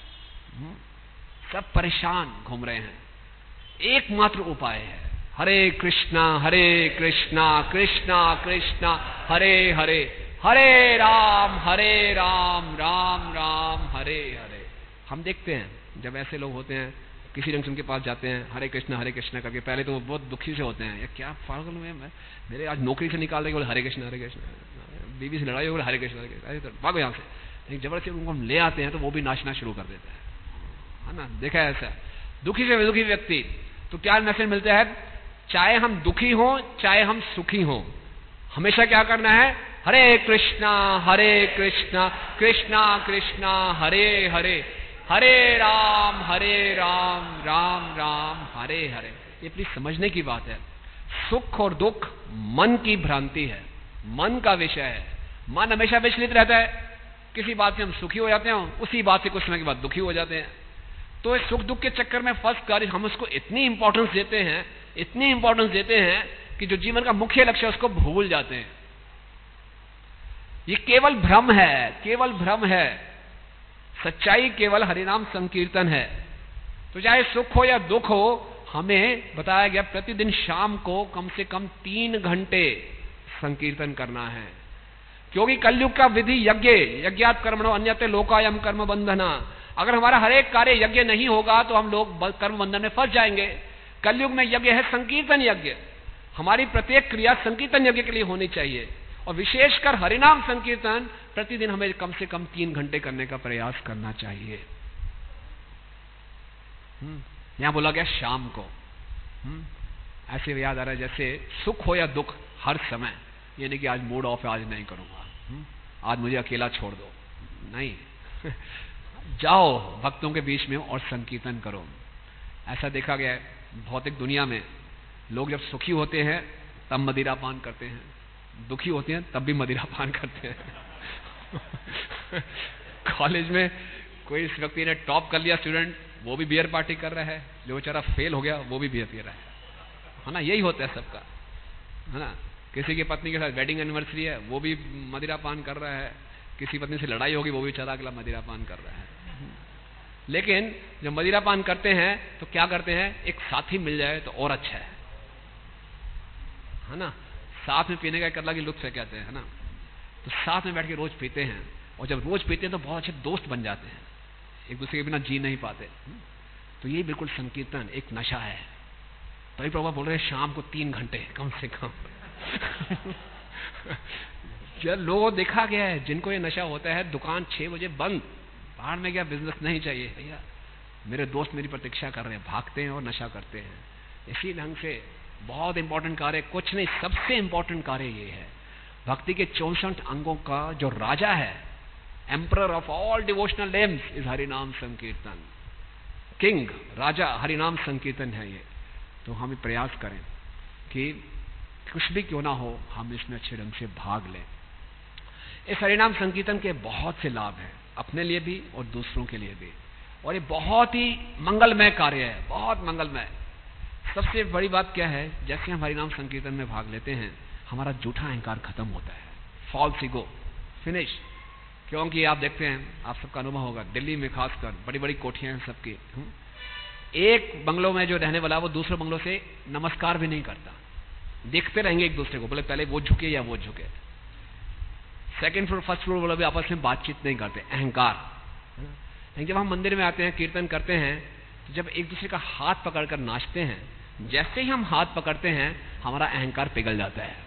सब परेशान घूम रहे हैं। एकमात्र उपाय है हरे कृष्णा हरे कृष्णा कृष्णा कृष्णा हरे हरे, हरे राम हरे राम राम राम हरे हरे। हम देखते हैं जब ऐसे लोग होते हैं, किसी जंक्शन के पास जाते हैं, हरे कृष्णा हरे कृष्णा करके, पहले तो वो बहुत दुखी से होते हैं, ये क्या पागल हुए, मैं मेरे आज नौकरी से निकाल देंगे, बोले हरे कृष्णा हरे कृष्णा, बीवी से लड़ाई हो गई, हरे कृष्णा हरे कृष्णा, भागो यहाँ से। लेकिन जबरदस्ती उनको हम ले आते हैं तो वो भी नाचना शुरू कर देते हैं, है ना। देखा है ऐसा दुखी से दुखी व्यक्ति, तो क्या मैसेज मिलता है, चाहे हम दुखी हों चाहे हम सुखी हों, हमेशा क्या करना है, हरे कृष्णा हरे कृष्णा कृष्णा कृष्णा हरे हरे, हरे राम हरे राम राम राम हरे हरे। ये प्लीज समझने की बात है, सुख और दुख मन की भ्रांति है, मन का विषय है। मन हमेशा विचलित रहता है, किसी बात से हम सुखी हो जाते हैं, उसी बात से कुछ समय के बाद दुखी हो जाते हैं। तो इस सुख दुख के चक्कर में फंस कर हम उसको इतनी इंपॉर्टेंस देते हैं, इतनी इंपॉर्टेंस देते हैं कि जो जीवन का मुख्य लक्ष्य है उसको भूल जाते हैं। ये केवल भ्रम है, केवल भ्रम है। सच्चाई केवल हरिनाम संकीर्तन है। तो चाहे सुख हो या दुख हो, हमें बताया गया प्रतिदिन शाम को कम से कम तीन घंटे संकीर्तन करना है। क्योंकि कलयुग का विधि यज्ञ, यज्ञात कर्मणो अन्यते लोकायम कर्म बंधना। अगर हमारा हर एक कार्य यज्ञ नहीं होगा तो हम लोग कर्म बंधन में फंस जाएंगे। कलयुग में यज्ञ है संकीर्तन यज्ञ। हमारी प्रत्येक क्रिया संकीर्तन यज्ञ के लिए होनी चाहिए, और विशेषकर हरिनाम संकीर्तन प्रतिदिन हमें कम से कम तीन घंटे करने का प्रयास करना चाहिए। यहां बोला गया शाम को। ऐसे याद आ रहा है जैसे सुख हो या दुख हर समय, ये नहीं कि आज मूड ऑफ है आज नहीं करूंगा, आज मुझे अकेला छोड़ दो, नहीं जाओ भक्तों के बीच में और संकीर्तन करो। ऐसा देखा गया है भौतिक दुनिया में, लोग जब सुखी होते हैं तब मदिरा पान करते हैं, दुखी होते हैं तब भी मदिरा पान करते हैं। कॉलेज में कोई इस व्यक्ति ने टॉप कर लिया स्टूडेंट, वो भी बियर पार्टी कर रहा है, जो बेचारा फेल हो गया वो भी बियर पी रहा है, है ना। यही होता है सबका, है ना। किसी की पत्नी के साथ वेडिंग एनिवर्सरी है, वो भी मदिरा पान कर रहा है। किसी पत्नी से लड़ाई होगी, वो भी बेचारा अगला मदिरा पान कर रहा है। लेकिन जब मदिरा पान करते हैं तो क्या करते हैं, एक साथी मिल जाए तो और अच्छा है, है ना। साथ में पीने का एक अलग ही लुत्फ है, कहते हैं, है ना। तो साथ में बैठ के रोज पीते हैं, और जब रोज पीते हैं तो बहुत अच्छे दोस्त बन जाते हैं, एक दूसरे के बिना जी नहीं पाते। तो ये बिल्कुल संकीर्तन एक नशा है। तभी प्रभु बोल रहे हैं शाम को तीन घंटे कम से कम। जब लोगों देखा गया है जिनको ये नशा होता है, दुकान छह बजे बंद, बाहर में क्या बिजनेस नहीं चाहिए भैया, मेरे दोस्त मेरी प्रतीक्षा कर रहे हैं, भागते हैं और नशा करते हैं। इसी ढंग से बहुत इंपॉर्टेंट कार्य, कुछ नहीं सबसे इंपॉर्टेंट कार्य ये है, भक्ति के चौसठ अंगों का जो राजा है, emperor of all devotional names is हरिनाम संकीर्तन। किंग, राजा हरिनाम संकीर्तन है ये। तो हम प्रयास करें कि कुछ भी क्यों ना हो हम इसमें अच्छे ढंग से भाग लें। इस हरिनाम संकीर्तन के बहुत से लाभ हैं, अपने लिए भी और दूसरों के लिए भी, और ये बहुत ही मंगलमय कार्य है, बहुत मंगलमय। सबसे बड़ी बात क्या है, जैसे हम हरिनाम संकीर्तन में भाग लेते हैं हमारा झूठा अहंकार खत्म होता है, फॉल्स ईगो फिनिश। क्योंकि आप देखते हैं, आप सबका अनुभव होगा, दिल्ली में खासकर बड़ी बड़ी कोठियां हैं सबकी, एक बंगलों में जो रहने वाला वो दूसरे बंगलों से नमस्कार भी नहीं करता, देखते रहेंगे एक दूसरे को, बोले पहले वो झुके या वो झुके। सेकंड फ्लोर फर्स्ट फ्लोर वाले भी आपस में बातचीत नहीं करते, अहंकार। लेकिन जब हम मंदिर में आते हैं, कीर्तन करते हैं, तो जब एक दूसरे का हाथ पकड़कर नाचते हैं, जैसे ही हम हाथ पकड़ते हैं हमारा अहंकार पिघल जाता है।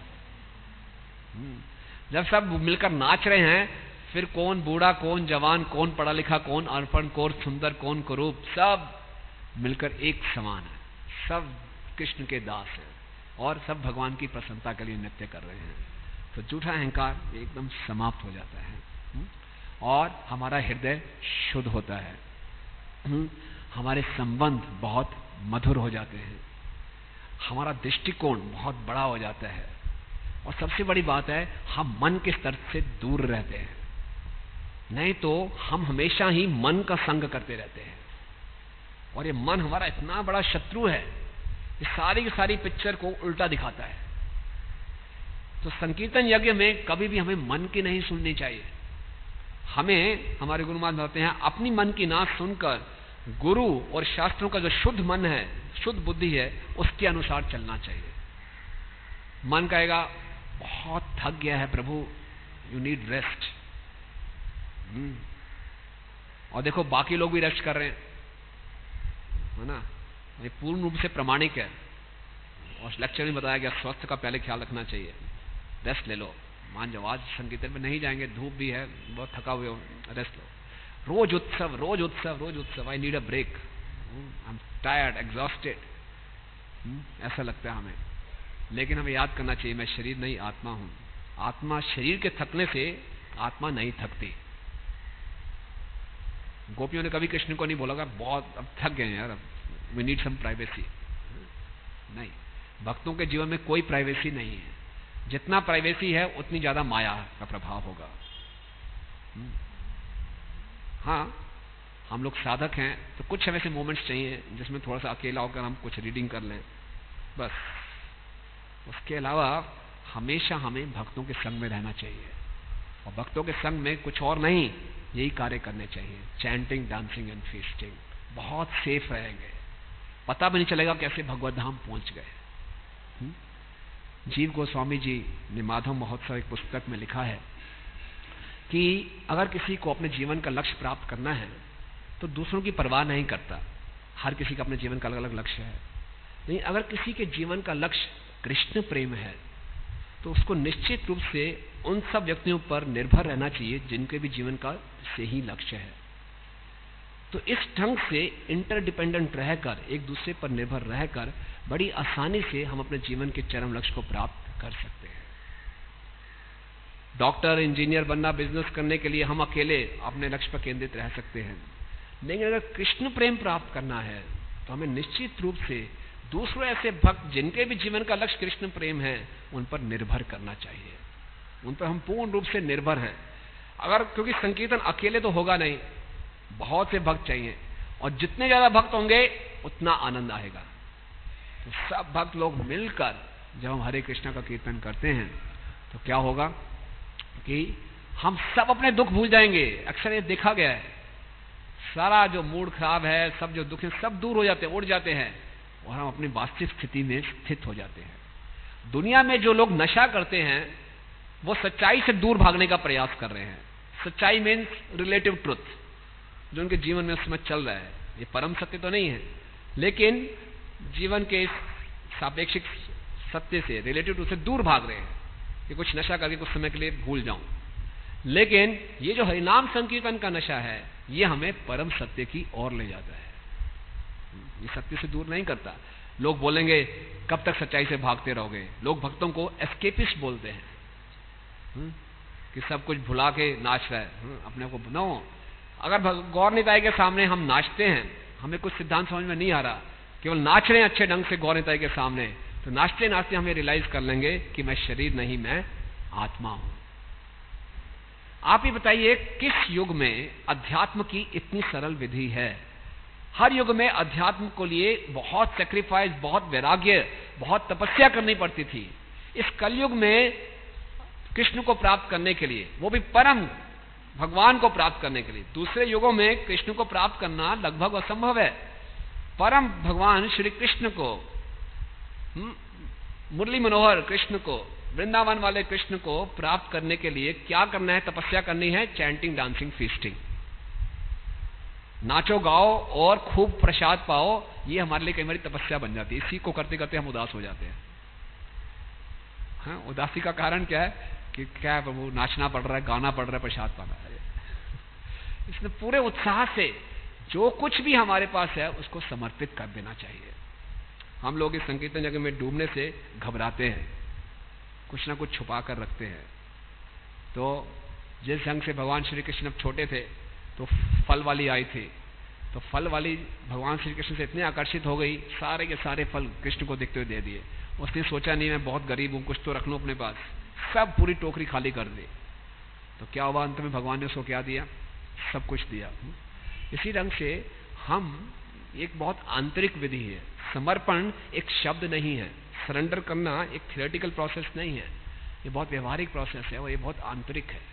जब सब मिलकर नाच रहे हैं, फिर कौन बूढ़ा कौन जवान, कौन पढ़ा लिखा कौन अर्पण, कौन सुंदर कौन कुरूप, सब मिलकर एक समान है, सब कृष्ण के दास हैं और सब भगवान की प्रसन्नता के लिए नृत्य कर रहे हैं। तो झूठा अहंकार एकदम समाप्त हो जाता है और हमारा हृदय शुद्ध होता है, हमारे संबंध बहुत मधुर हो जाते हैं, हमारा दृष्टिकोण बहुत बड़ा हो जाता है, और सबसे बड़ी बात है हम मन के स्तर से दूर रहते हैं। नहीं तो हम हमेशा ही मन का संग करते रहते हैं, और ये मन हमारा इतना बड़ा शत्रु है, ये सारी की सारी पिक्चर को उल्टा दिखाता है। तो संकीर्तन यज्ञ में कभी भी हमें मन की नहीं सुननी चाहिए। हमें हमारे गुरु महाराज बताते हैं अपनी मन की ना सुनकर गुरु और शास्त्रों का जो शुद्ध मन है, शुद्ध बुद्धि है, उसके अनुसार चलना चाहिए। मन कहेगा बहुत थक गया है प्रभु, यू नीड रेस्ट, और देखो बाकी लोग भी रेस्ट कर रहे हैं, है ना। ये पूर्ण रूप से प्रमाणिक है, और लेक्चर में बताया गया स्वास्थ्य का पहले ख्याल रखना चाहिए, रेस्ट ले लो। मान जाओ आज संकीर्तन में नहीं जाएंगे, धूप भी है, बहुत थका हुए हो, रेस्ट लो। रोज उत्सव रोज उत्सव रोज उत्सव, I need a break, I am tired exhausted, ऐसा लगता है हमें। लेकिन हमें याद करना चाहिए मैं शरीर नहीं आत्मा हूं। आत्मा, शरीर के थकने से आत्मा नहीं थकती। गोपियों ने कभी कृष्ण को नहीं बोला कि बहुत अब थक गए हैं यार, वी नीड सम प्राइवेसी। नहीं, भक्तों के जीवन में कोई प्राइवेसी नहीं है। जितना प्राइवेसी है उतनी ज्यादा माया का प्रभाव होगा। हाँ, हम लोग साधक हैं तो कुछ ऐसे मोमेंट्स चाहिए जिसमें थोड़ा सा अकेला होकर हम कुछ रीडिंग कर लें, बस। उसके अलावा हमेशा हमें भक्तों के संग में रहना चाहिए, और भक्तों के संग में कुछ और नहीं, यही कार्य करने चाहिए, चैंटिंग, डांसिंग एंड फीस्टिंग। बहुत सेफ रहेंगे, पता भी नहीं चलेगा कैसे भगवत धाम पहुंच गए। जीव गोस्वामी जी ने माधव महोत्सव एक पुस्तक में लिखा है कि अगर किसी को अपने जीवन का लक्ष्य प्राप्त करना है तो दूसरों की परवाह नहीं करता। हर किसी का अपने जीवन का अलग अलग लक्ष्य है, लेकिन अगर किसी के जीवन का लक्ष्य कृष्ण प्रेम है तो उसको निश्चित रूप से उन सब व्यक्तियों पर निर्भर रहना चाहिए जिनके भी जीवन का से ही लक्ष्य है। तो इस ढंग से इंटरडिपेंडेंट रहकर, एक दूसरे पर निर्भर रहकर बड़ी आसानी से हम अपने जीवन के चरम लक्ष्य को प्राप्त कर सकते हैं। डॉक्टर, इंजीनियर बनना, बिजनेस करने के लिए हम अकेले अपने लक्ष्य पर केंद्रित रह सकते हैं, लेकिन अगर कृष्ण प्रेम प्राप्त करना है तो हमें निश्चित रूप से दूसरे ऐसे भक्त जिनके भी जीवन का लक्ष्य कृष्ण प्रेम है उन पर निर्भर करना चाहिए, उन पर हम पूर्ण रूप से निर्भर हैं। अगर, क्योंकि संकीर्तन अकेले तो होगा नहीं, बहुत से भक्त चाहिए, और जितने ज्यादा भक्त होंगे उतना आनंद आएगा। तो सब भक्त लोग मिलकर जब हम हरे कृष्णा का कीर्तन करते हैं तो क्या होगा कि हम सब अपने दुख भूल जाएंगे। अक्सर ये देखा गया है, सारा जो मूड खराब है, सब जो दुख है, सब दूर हो जाते हैं, उड़ जाते हैं, और हम अपनी वास्तविक स्थिति में स्थित हो जाते हैं। दुनिया में जो लोग नशा करते हैं वो सच्चाई से दूर भागने का प्रयास कर रहे हैं। सच्चाई मीन्स रिलेटिव ट्रुथ, जो उनके जीवन में उस समय चल रहा है। ये परम सत्य तो नहीं है, लेकिन जीवन के इस सापेक्षिक सत्य से, रिलेटिव ट्रुथ से दूर भाग रहे हैं कि कुछ नशा करके कुछ समय के लिए भूल जाऊं। लेकिन ये जो हरिनाम संकीर्तन का नशा है, ये हमें परम सत्य की ओर ले जाता है, ये सत्य से दूर नहीं करता। लोग बोलेंगे कब तक सच्चाई से भागते रहोगे। लोग भक्तों को एस्केपिस्ट बोलते हैं, हुँ? कि सब कुछ भुला के नाच रहा है, हुँ? अपने को नो। अगर गौर निताई के सामने हम नाचते हैं, हमें कुछ सिद्धांत समझ में नहीं आ रहा, केवल नाच रहे हैं अच्छे ढंग से गौर निताई के सामने, तो नाचते नाचते हमें रियलाइज कर लेंगे कि मैं शरीर नहीं, मैं आत्मा हूं। आप ही बताइए, किस युग में अध्यात्म की इतनी सरल विधि है? हर युग में अध्यात्म को लिए बहुत सेक्रीफाइस, बहुत वैराग्य, बहुत तपस्या करनी पड़ती थी। इस कलयुग में कृष्ण को प्राप्त करने के लिए, वो भी परम भगवान को प्राप्त करने के लिए, दूसरे युगों में कृष्ण को प्राप्त करना लगभग असंभव है। परम भगवान श्री कृष्ण को, मुरली मनोहर कृष्ण को, वृंदावन वाले कृष्ण को प्राप्त करने के लिए क्या करना है? तपस्या करनी है, चैंटिंग, डांसिंग, फीस्टिंग। नाचो गाओ और खूब प्रसाद पाओ, ये हमारे लिए कई बार तपस्या बन जाती है। इसी को करते करते हम उदास हो जाते हैं। हाँ, उदासी का कारण क्या है कि क्या है प्रभु, नाचना पड़ रहा है, गाना पड़ रहा है, प्रसाद पाना है। इसमें पूरे उत्साह से जो कुछ भी हमारे पास है उसको समर्पित कर देना चाहिए। हम लोग इस संकीर्तन जगह में डूबने से घबराते हैं, कुछ ना कुछ छुपा कर रखते हैं। तो जिस ढंग से भगवान श्री कृष्ण छोटे थे तो फल वाली आई थी, तो फल वाली भगवान श्री कृष्ण से इतने आकर्षित हो गई, सारे के सारे फल कृष्ण को देखते हुए दे दिए। उसने सोचा नहीं मैं बहुत गरीब हूं, कुछ तो रख लूं अपने पास, सब पूरी टोकरी खाली कर दी। तो क्या हुआ अंत में? भगवान ने उसको क्या दिया? सब कुछ दिया। इसी ढंग से हम, एक बहुत आंतरिक विधि है। समर्पण एक शब्द नहीं है, सरेंडर करना एक थियोरेटिकल प्रोसेस नहीं है, ये बहुत व्यवहारिक प्रोसेस है और ये बहुत आंतरिक है।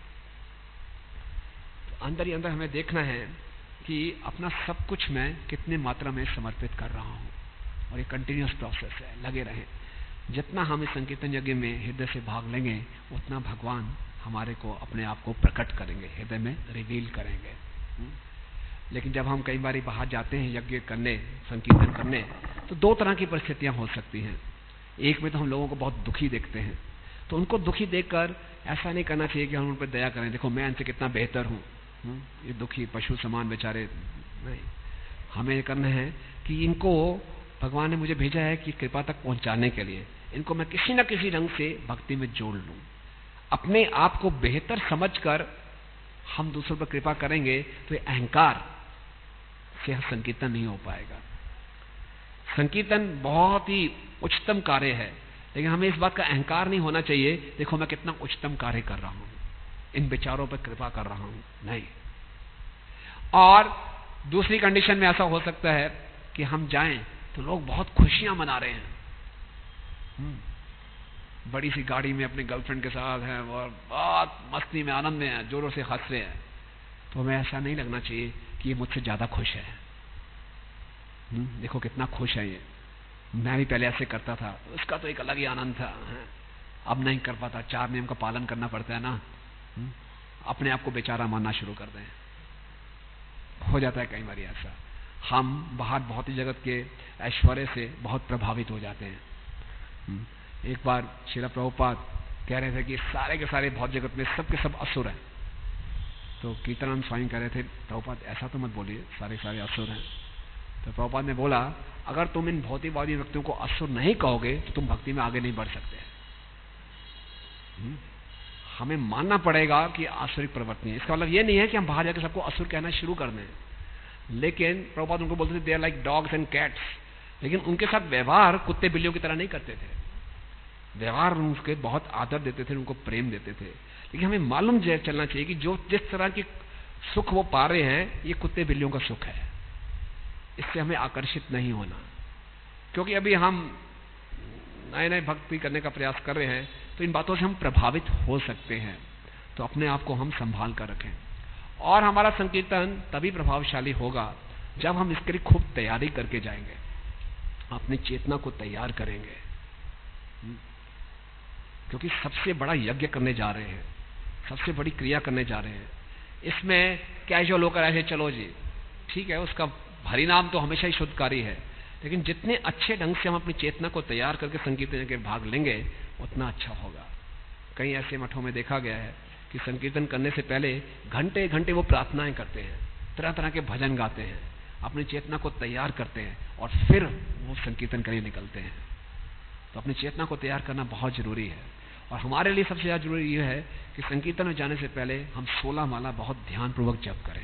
तो अंदर ही अंदर हमें देखना है कि अपना सब कुछ मैं कितने मात्रा में समर्पित कर रहा हूं, और ये कंटिन्यूअस प्रोसेस है, लगे रहें। जितना हम इस संकीर्तन यज्ञ में हृदय से भाग लेंगे उतना भगवान हमारे को, अपने आप को प्रकट करेंगे, हृदय में रिवील करेंगे। लेकिन जब हम कई बार बाहर जाते हैं यज्ञ करने, संकीर्तन करने, तो दो तरह की परिस्थितियां हो सकती हैं। एक में तो हम लोगों को बहुत दुखी देखते हैं, तो उनको दुखी देखकर ऐसा नहीं करना चाहिए कि हम उन पर दया करें, देखो मैं इनसे कितना बेहतर हूं, ये दुखी पशु समान बेचारे। नहीं, हमें ये करना है कि इनको भगवान ने मुझे भेजा है कि कृपा तक पहुंचाने के लिए, इनको मैं किसी न किसी ढंग से भक्ति में जोड़ लूं। अपने आप को बेहतर समझकर हम दूसरों पर कृपा करेंगे तो ये अहंकार से संकीर्तन नहीं हो पाएगा। संकीर्तन बहुत ही उच्चतम कार्य है, लेकिन हमें इस बात का अहंकार नहीं होना चाहिए, देखो मैं कितना उच्चतम कार्य कर रहा हूं, इन विचारों पर कृपा कर रहा हूं, नहीं। और दूसरी कंडीशन में ऐसा हो सकता है कि हम जाएं तो लोग बहुत खुशियां मना रहे हैं, बड़ी सी गाड़ी में अपने गर्लफ्रेंड के साथ हैं और बहुत मस्ती में आनंद में हैं, जोरों से हंस रहे हैं, तो हमें ऐसा नहीं लगना चाहिए कि ये मुझसे ज्यादा खुश है। देखो कितना खुश है ये, मैं भी पहले ऐसे करता था, उसका तो एक अलग ही आनंद था, अब नहीं कर पाता, चार नियम का पालन करना पड़ता है ना, अपने आप को बेचारा मानना शुरू कर दें। हो जाता है कई बार ऐसा, हम बाहर भौतिक जगत के ऐश्वर्य से बहुत प्रभावित हो जाते हैं। एक बार श्रील प्रभुपाद कह रहे थे कि सारे के सारे भौतिक जगत में सब के सब असुर हैं, तो कीर्तनानंद स्वामी कह रहे थे प्रभुपाद ऐसा तो मत बोलिए, सारे सारे असुर हैं। तो प्रभुपाद ने बोला, अगर तुम इन भौतिकवादी व्यक्तियों को असुर नहीं कहोगे तो तुम भक्ति में आगे नहीं बढ़ सकते। हमें मानना पड़ेगा कि आसुरिक प्रवृत्ति है, इसका मतलब ये नहीं है कि हम बाहर जाकर सबको असुर कहना शुरू कर दें, लेकिन प्रभुपाद उनको बोलते थे they are like dogs and cats, लेकिन उनके साथ व्यवहार कुत्ते बिल्लियों की तरह नहीं करते थे, व्यवहार उनके बहुत आदर देते थे, उनको प्रेम देते थे। लेकिन हमें मालूम चलना चाहिए कि जो जिस तरह की सुख वो पा रहे हैं ये कुत्ते बिल्लियों का सुख है, इससे हमें आकर्षित नहीं होना, क्योंकि अभी हम नए नए भक्ति करने का प्रयास कर रहे हैं, तो इन बातों से हम प्रभावित हो सकते हैं। तो अपने आप को हम संभाल कर रखें, और हमारा संकीर्तन तभी प्रभावशाली होगा जब हम इसके लिए खूब तैयारी करके जाएंगे, अपनी चेतना को तैयार करेंगे, क्योंकि सबसे बड़ा यज्ञ करने जा रहे हैं, सबसे बड़ी क्रिया करने जा रहे हैं। इसमें कैजुअल होकर ऐसे चलो जी ठीक है, उसका परिणाम तो हमेशा ही शुद्धकारी है, लेकिन जितने अच्छे ढंग से हम अपनी चेतना को तैयार करके संकीर्तन के भाग लेंगे उतना अच्छा होगा। कई ऐसे मठों में देखा गया है कि संकीर्तन करने से पहले घंटे घंटे वो प्रार्थनाएं करते हैं, तरह तरह के भजन गाते हैं, अपनी चेतना को तैयार करते हैं और फिर वो संकीर्तन करने निकलते हैं। तो अपनी चेतना को तैयार करना बहुत जरूरी है, और हमारे लिए सबसे ज्यादा जरूरी यह है कि संकीर्तन में जाने से पहले हम सोलह माला बहुत ध्यानपूर्वक जप करें,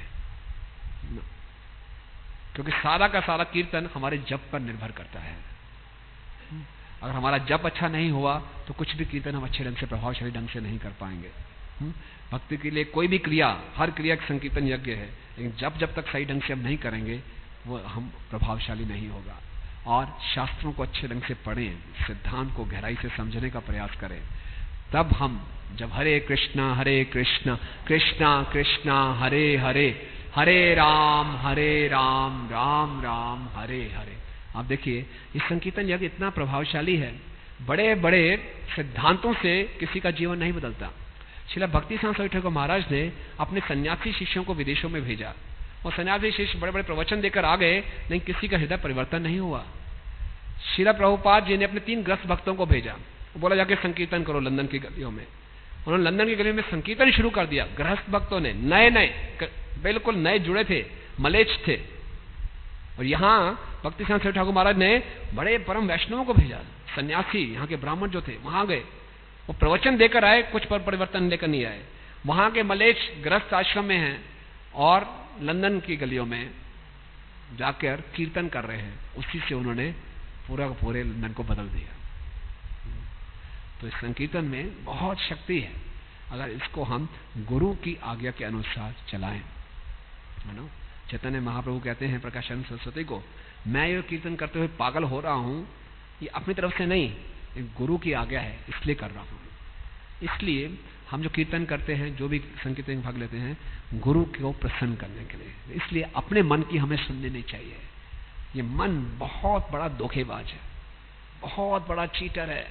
क्योंकि सारा का सारा कीर्तन हमारे जप पर निर्भर करता है। अगर हमारा जप अच्छा नहीं हुआ तो कुछ भी कीर्तन हम अच्छे ढंग से प्रभावशाली ढंग से नहीं कर पाएंगे। भक्ति के लिए कोई भी क्रिया, हर क्रिया संकीर्तन यज्ञ है, लेकिन जब जब तक सही ढंग से हम नहीं करेंगे वो हम प्रभावशाली नहीं होगा। और शास्त्रों को अच्छे ढंग से पढ़ें, सिद्धांत को गहराई से समझने का प्रयास करें, तब हम जब हरे कृष्णा हरे कृष्णा कृष्णा कृष्णा हरे हरे हरे राम हरे राम राम राम हरे हरे। आप देखिए इस संकीर्तन यज्ञ इतना प्रभावशाली है, बड़े बड़े सिद्धांतों से किसी का जीवन नहीं बदलता। श्रील भक्ति स्वामी स्वामी ठाकुर महाराज ने अपने सन्यासी शिष्यों को विदेशों में भेजा, और सन्यासी शिष्य बड़े बड़े प्रवचन देकर आ गए, लेकिन किसी का हृदय परिवर्तन नहीं हुआ। श्रील प्रभुपाद जी ने अपने तीन ग्रस्त भक्तों को भेजा, बोला जाके संकीर्तन करो लंदन की गलियों में। उन्होंने लंदन की गलियों में संकीर्तन शुरू कर दिया। गृहस्थ भक्तों ने, नए नए बिल्कुल नए जुड़े थे, मलेच्छ थे, और यहाँ भक्ति स्वामी ठाकुर महाराज ने बड़े परम वैष्णवों को भेजा, सन्यासी यहाँ के ब्राह्मण जो थे वहां गए, वो प्रवचन देकर आए, कुछ पर परिवर्तन लेकर नहीं आए। वहां के मलेच्छ गृहस्थ आश्रम में हैं और लंदन की गलियों में जाकर कीर्तन कर रहे हैं, उसी से उन्होंने पूरा पूरे लंदन को बदल दिया। तो इस संकीर्तन में बहुत शक्ति है, अगर इसको हम गुरु की आज्ञा के अनुसार चलाएं। मानो चैतन्य महाप्रभु कहते हैं प्रकाशानंद सरस्वती को, मैं ये कीर्तन करते हुए पागल हो रहा हूं, ये अपनी तरफ से नहीं, ये गुरु की आज्ञा है इसलिए कर रहा हूं। इसलिए हम जो कीर्तन करते हैं, जो भी संकीर्तन में भाग लेते हैं, गुरु को प्रसन्न करने के लिए, इसलिए अपने मन की हमें सुननी नहीं चाहिए। ये मन बहुत बड़ा धोखेबाज है, बहुत बड़ा चीटर है,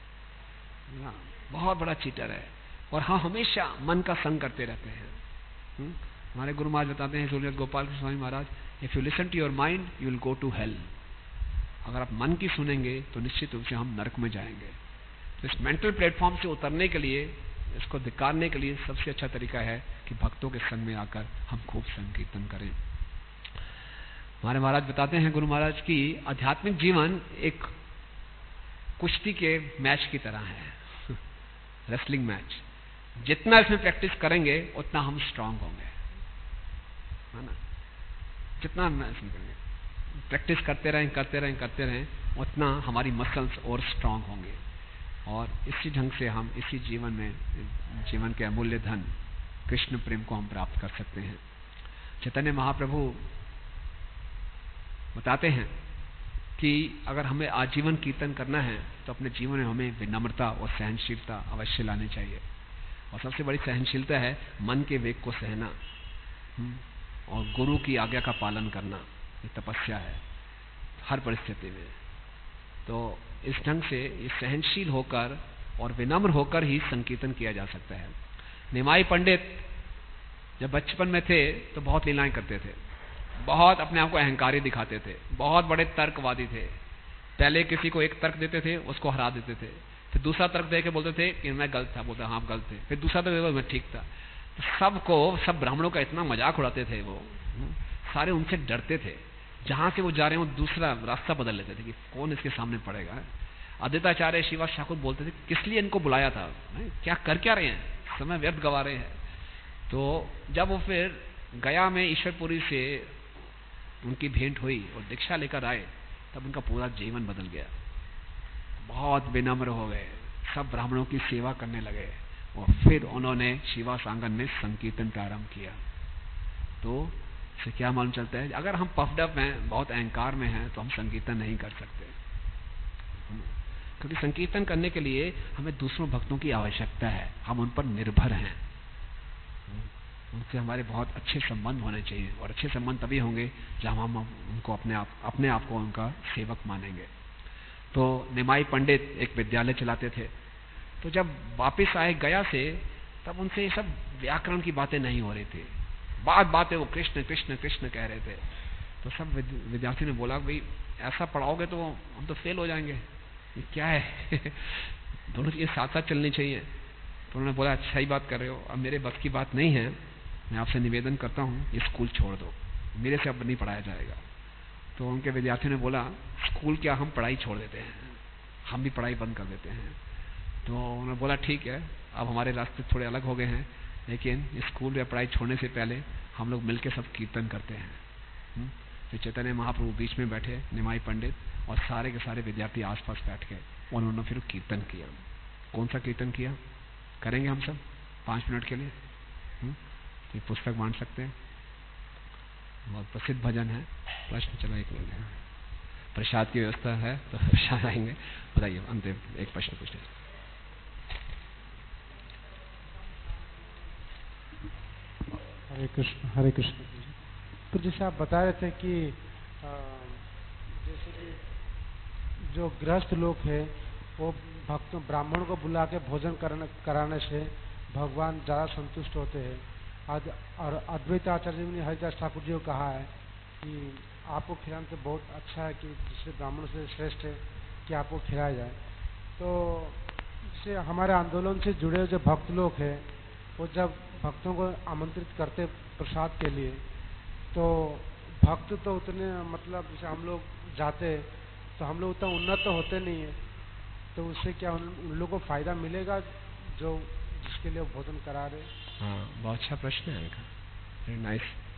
बहुत बड़ा चीटर है, और हाँ हमेशा मन का संग करते रहते हैं। हुँ? हमारे गुरु महाराज बताते हैं, Surya Gopal Krishna Swami Maharaj, if you listen to your mind you will go to hell. अगर आप मन की सुनेंगे तो निश्चित रूप से हम नरक में जाएंगे। तो इस मेंटल प्लेटफॉर्म से उतरने के लिए, इसको धिक्कारने के लिए सबसे अच्छा तरीका है कि भक्तों के संग में आकर हम खूब संकीर्तन करें। हमारे महाराज बताते हैं, गुरु महाराज की आध्यात्मिक जीवन एक कुश्ती के मैच की तरह है, रेसलिंग मैच। जितना इसमें प्रैक्टिस करेंगे उतना हम स्ट्रांग होंगे, है ना। जितना इसमें करेंगे, प्रैक्टिस करते रहें करते रहें करते रहें उतना हमारी मसल्स और स्ट्रांग होंगे, और इसी ढंग से हम इसी जीवन में, जीवन के अमूल्य धन कृष्ण प्रेम को हम प्राप्त कर सकते हैं। चैतन्य महाप्रभु बताते हैं कि अगर हमें आजीवन कीर्तन करना है तो अपने जीवन में हमें विनम्रता और सहनशीलता अवश्य लानी चाहिए। और सबसे बड़ी सहनशीलता है मन के वेग को सहना और गुरु की आज्ञा का पालन करना। ये तपस्या है हर परिस्थिति में। तो इस ढंग से ये सहनशील होकर और विनम्र होकर ही संकीर्तन किया जा सकता है। निमाई पंडित जब बचपन में थे तो बहुत लीलाएं करते थे, बहुत अपने आप को अहंकारी दिखाते थे, बहुत बड़े तर्कवादी थे। पहले किसी को एक तर्क देते थे, उसको हरा देते थे, फिर दूसरा तर्क दे के बोलते थे कि मैं गलत था, बोलते हाँ आप गलत थे, फिर दूसरा तर्क मैं ठीक था। तो सबको, सब ब्राह्मणों का इतना मजाक उड़ाते थे वो, सारे उनसे डरते थे। जहां से वो जा रहे हो दूसरा रास्ता बदल लेते थे कि कौन इसके सामने पड़ेगा। अद्वैताचार्य शिवा ठाकुर बोलते थे किस लिए इनको बुलाया था, क्या कर क्या रहे हैं, समय व्यर्थ गवा रहे हैं। तो जब वो फिर गया में ईश्वरपुरी से उनकी भेंट हुई और दीक्षा लेकर आए, तब उनका पूरा जीवन बदल गया। बहुत विनम्र हो गए, सब ब्राह्मणों की सेवा करने लगे और फिर उन्होंने शिवा सांगन में संकीर्तन प्रारंभ किया। तो इससे क्या मालूम चलता है, अगर हम पफड अप हैं, बहुत अहंकार में हैं, तो हम संकीर्तन नहीं कर सकते। क्योंकि संकीर्तन करने के लिए हमें दूसरों भक्तों की आवश्यकता है, हम उन पर निर्भर हैं, उनसे हमारे बहुत अच्छे संबंध होने चाहिए। और अच्छे संबंध तभी होंगे जब हम उनको अपने आप अपने आप को उनका सेवक मानेंगे। तो निमाई पंडित एक विद्यालय चलाते थे। तो जब वापस आए गया से, तब उनसे ये सब व्याकरण की बातें नहीं हो रही थी, बात बातें वो कृष्ण कृष्ण कृष्ण कह रहे थे। तो सब विद्यार्थी ने बोला भाई ऐसा पढ़ाओगे तो हम तो फेल हो जाएंगे, ये क्या है दोनों चीजें साथ साथ चलनी चाहिए। तो उन्होंने बोला अच्छा ही बात कर रहे हो, अब मेरे बस की बात नहीं है, मैं आपसे निवेदन करता हूँ ये स्कूल छोड़ दो, मेरे से अब नहीं पढ़ाया जाएगा। तो उनके विद्यार्थियों ने बोला स्कूल क्या, हम पढ़ाई छोड़ देते हैं, हम भी पढ़ाई बंद कर देते हैं। तो उन्होंने बोला ठीक है, अब हमारे रास्ते थोड़े अलग हो गए हैं, लेकिन स्कूल या पढ़ाई छोड़ने से पहले हम लोग मिलकर सब कीर्तन करते हैं। तो चैतन्य महाप्रभु बीच में बैठे, निमाई पंडित और सारे के सारे विद्यार्थी आसपास बैठ गए और उन्होंने फिर कीर्तन किया। कौन सा कीर्तन किया करेंगे हम सब पांच मिनट के लिए? तो पुस्तक बांट सकते हैं, बहुत प्रसिद्ध भजन है। प्रश्न चलो एक मिनट है, प्रसाद की व्यवस्था है तो प्रसाद आएंगे। बताइए अंतिम एक प्रश्न पूछे। हरे कृष्ण हरे कृष्ण। तो जैसे आप बता रहे थे कि जैसे कि जो गृहस्थ लोग हैं वो भक्तों ब्राह्मणों को बुला के भोजन कराने कराने से भगवान ज़्यादा संतुष्ट होते हैं। और अद्वैत आचार्य जी ने हरिदास ठाकुर जी को कहा है कि आपको खिलाना तो बहुत अच्छा है, कि दूसरे ब्राह्मणों से श्रेष्ठ है कि आपको खिलाया जाए। तो इससे हमारे आंदोलन से जुड़े हुए जो भक्त लोग हैं वो जब भक्तों को आमंत्रित करते प्रसाद के लिए, तो भक्त तो उतने मतलब जैसे हम लोग जाते तो हम लोग उतना उन्नत तो होते नहीं है, तो उससे क्या उन, उन लोगों को फायदा मिलेगा जो जिसके लिए भोजन करा रहे? हाँ, बहुत अच्छा प्रश्न है इनका, वेरी नाइस।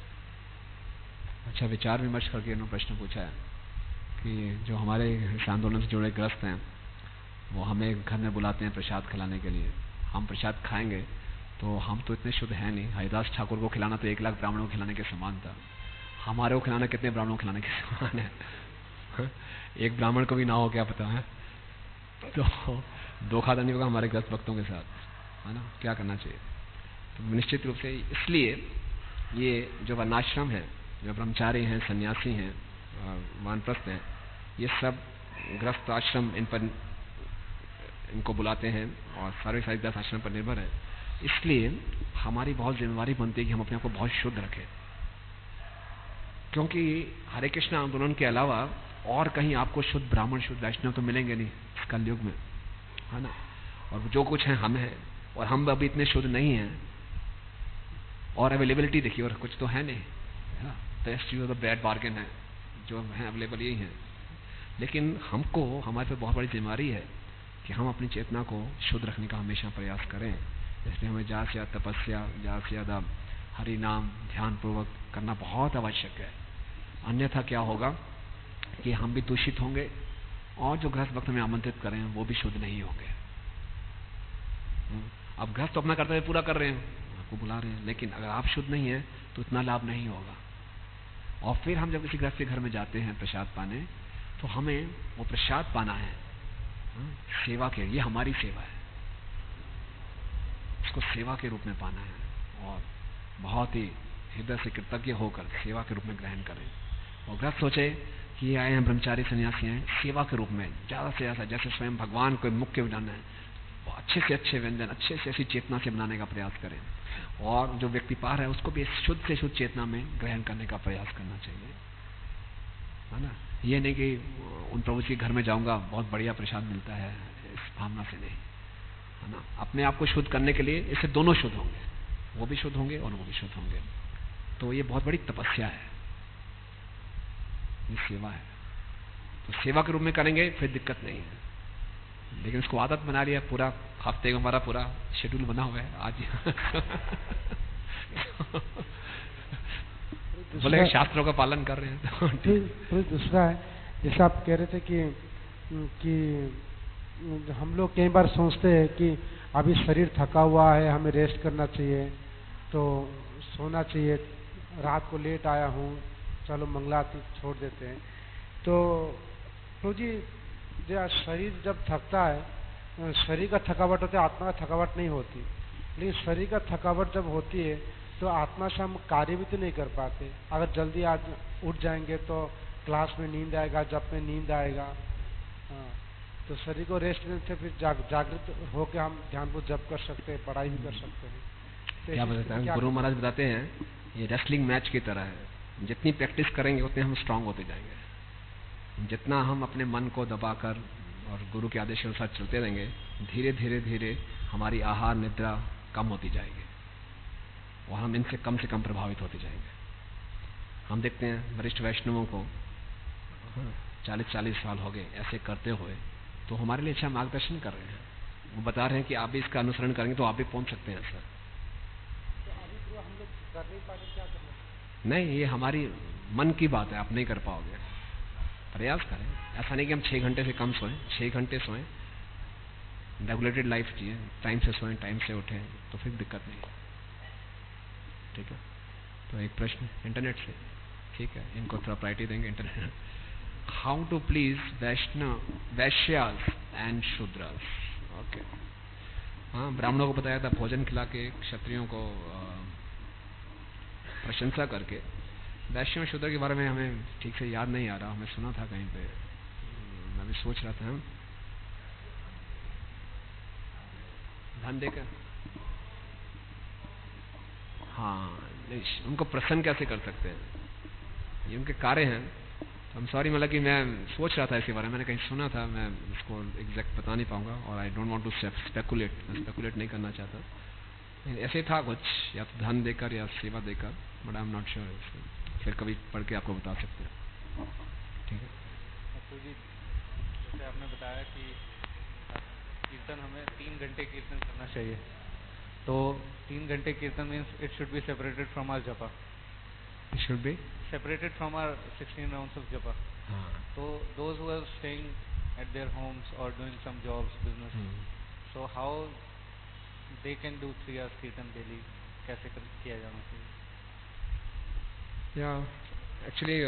अच्छा विचार विमर्श करके इन्होंने प्रश्न पूछा है कि जो हमारे इस आंदोलन से जुड़े ग्रस्त हैं वो हमें घर में बुलाते हैं प्रसाद खिलाने के लिए। हम प्रसाद खाएंगे तो हम तो इतने शुद्ध हैं नहीं। हरिदास ठाकुर को खिलाना तो एक लाख ब्राह्मणों को खिलाने के समान था, हमारे को खिलाना कितने ब्राह्मणों को खिलाने के समान है? एक ब्राह्मण को भी ना हो क्या पता है। तो धोखा नहीं होगा हमारे ग्रस्त भक्तों के साथ, है ना? क्या करना चाहिए? तो निश्चित रूप से इसलिए ये जो वर्णाश्रम है, जो ब्रह्मचारी हैं, सन्यासी हैं, वानप्रस्थ हैं, ये सब गृहस्थ आश्रम इन पर इनको बुलाते हैं और सारे सारे दस आश्रम पर निर्भर है। इसलिए हमारी बहुत जिम्मेवारी बनती है कि हम अपने आप को बहुत शुद्ध रखें, क्योंकि हरे कृष्ण आंदोलन के अलावा और कहीं आपको शुद्ध ब्राह्मण शुद्ध वैष्णव तो मिलेंगे नहीं इस कलयुग में, है ना? और जो कुछ है हम हैं, और हम अभी इतने शुद्ध नहीं हैं, और अवेलेबिलिटी देखिए और कुछ तो है नहीं, है ना? Best you the bad bargain है, जो है अवेलेबल यही है। लेकिन हमको हमारे पे बहुत बड़ी जिम्मेदारी है कि हम अपनी चेतना को शुद्ध रखने का हमेशा प्रयास करें। इसलिए हमें ज़्यादा से ज़्यादा तपस्या, ज़्यादा से ज़्यादा हरि नाम ध्यान पूर्वक करना बहुत आवश्यक है। अन्यथा क्या होगा कि हम भी दूषित होंगे और जो गृहस्थ भक्त हमें आमंत्रित करें वो भी शुद्ध नहीं होंगे। अब गृहस्थ तो अपना कर्तव्य पूरा कर रहे हैं, आपको बुला रहे हैं, लेकिन अगर आप शुद्ध नहीं है तो इतना लाभ नहीं होगा। और फिर हम जब किसी गृहस्थ के घर में जाते हैं प्रसाद पाने, तो हमें वो प्रसाद पाना है सेवा के, ये हमारी सेवा है, इसको सेवा के रूप में पाना है और बहुत ही हृदय से कृतज्ञ होकर सेवा के रूप में ग्रहण करें। और गृहस्थ सोचे कि ये आए हैं ब्रह्मचारी सन्यासी हैं, सेवा के रूप में ज्यादा से ज्यादा, जैसे स्वयं भगवान को मुख्य बनाना है, वो अच्छे से अच्छे व्यंजन अच्छे से ऐसी चेतना से बनाने का प्रयास करें, और जो व्यक्ति पा रहा है उसको भी शुद्ध से शुद्ध चेतना में ग्रहण करने का प्रयास करना चाहिए, है ना। ये नहीं कि उन प्रभु जी के घर में जाऊंगा बहुत बढ़िया प्रसाद मिलता है, इस भावना से नहीं, है ना। अपने आप को शुद्ध करने के लिए इससे दोनों शुद्ध होंगे, वो भी शुद्ध होंगे और वो भी शुद्ध होंगे। तो ये बहुत बड़ी तपस्या है, ये सेवा है। तो सेवा के रूप में करेंगे फिर दिक्कत नहीं है, लेकिन इसको आदत बना लिया, पूरा हफ्ते का हमारा पूरा शेड्यूल बना हुआ है आज बोले शास्त्रों का पालन कर रहे हैं। फिर दूसरा है, जैसे आप कह रहे थे कि कि हम लोग कई बार सोचते हैं कि अभी शरीर थका हुआ है, हमें रेस्ट करना चाहिए, तो सोना चाहिए, रात को लेट आया हूँ, चलो मंगलाती छोड़ देते हैं। तो तो जी जब शरीर जब थकता है, शरीर का थकावट होती है, आत्मा का थकावट नहीं होती, लेकिन शरीर का थकावट जब होती है तो आत्मा से हम कार्य भी तो नहीं कर पाते। अगर जल्दी आज उठ जाएंगे तो क्लास में नींद आएगा, जब में नींद आएगा, हाँ, तो शरीर को रेस्ट देने से फिर जाग, जागृत होकर हम ध्यान को जप कर सकते हैं, पढ़ाई भी कर सकते हैं। तो क्या बताते हैं गुरु महाराज, बताते हैं ये रेसलिंग मैच की तरह है, जितनी प्रैक्टिस करेंगे उतने हम स्ट्रांग होते जाएंगे। जितना हम अपने मन को दबाकर और गुरु के आदेश के अनुसार चलते रहेंगे, धीरे धीरे धीरे हमारी आहार निद्रा कम होती जाएगी और हम इनसे कम से कम प्रभावित होते जाएंगे। हम देखते हैं वरिष्ठ वैष्णवों को चालीस चालीस साल हो गए ऐसे करते हुए, तो हमारे लिए अच्छा मार्गदर्शन कर रहे हैं। वो बता रहे हैं कि आप भी इसका अनुसरण करेंगे तो आप भी पहुंच सकते हैं सर। तो अभी तो हम लोग कर नहीं पाते, क्या करना? नहीं, ये हमारी मन की बात है, आप नहीं कर पाओगे, प्रयास करें। ऐसा नहीं कि हम छह घंटे से कम सोएं, छह घंटे सोएं, रेगुलेटेड लाइफ जिए, टाइम से सोएं, टाइम से उठें, तो फिर दिक्कत नहीं। ठीक है, तो एक प्रश्न इंटरनेट से, ठीक है, इनको थोड़ा प्रायोरिटी देंगे internet. How to please Vaishnava Vaishyas and Shudras. Okay, हाँ, ब्राह्मणों को बताया था भोजन खिला के, क्षत्रियों को प्रशंसा करके। वैश्य और शूद्र के बारे में हमें ठीक से याद नहीं आ रहा, हमें सुना था कहीं पे, मैं भी सोच रहा था। धन देकर, हाँ, नहीं, उनको प्रसन्न कैसे कर सकते हैं, ये उनके कार्य हैं। तो हम सॉरी, मतलब कि मैं सोच रहा था इसके बारे में, मैंने कहीं सुना था, मैं इसको एग्जैक्ट बता नहीं पाऊंगा, और I don't want to speculate, मैं स्पेकुलेट नहीं करना चाहता। ऐसे था कुछ, या तो धन देकर या सेवा देकर, but I am not sure, फिर कभी पढ़ के आपको बता सकते हैं। ठीक है, तो जी जैसे आपने बताया कि कीर्तन हमें तीन घंटे कीर्तन करना चाहिए, तो तीन घंटे कीर्तन means it should be separated from our जपा, it should be separated from our sixteen rounds of जपा। तो those who are staying at their homes और doing some jobs, business, so how they can do three hours कीर्तन daily, कैसे कर, किया जाना चाहिए? या एक्चुअली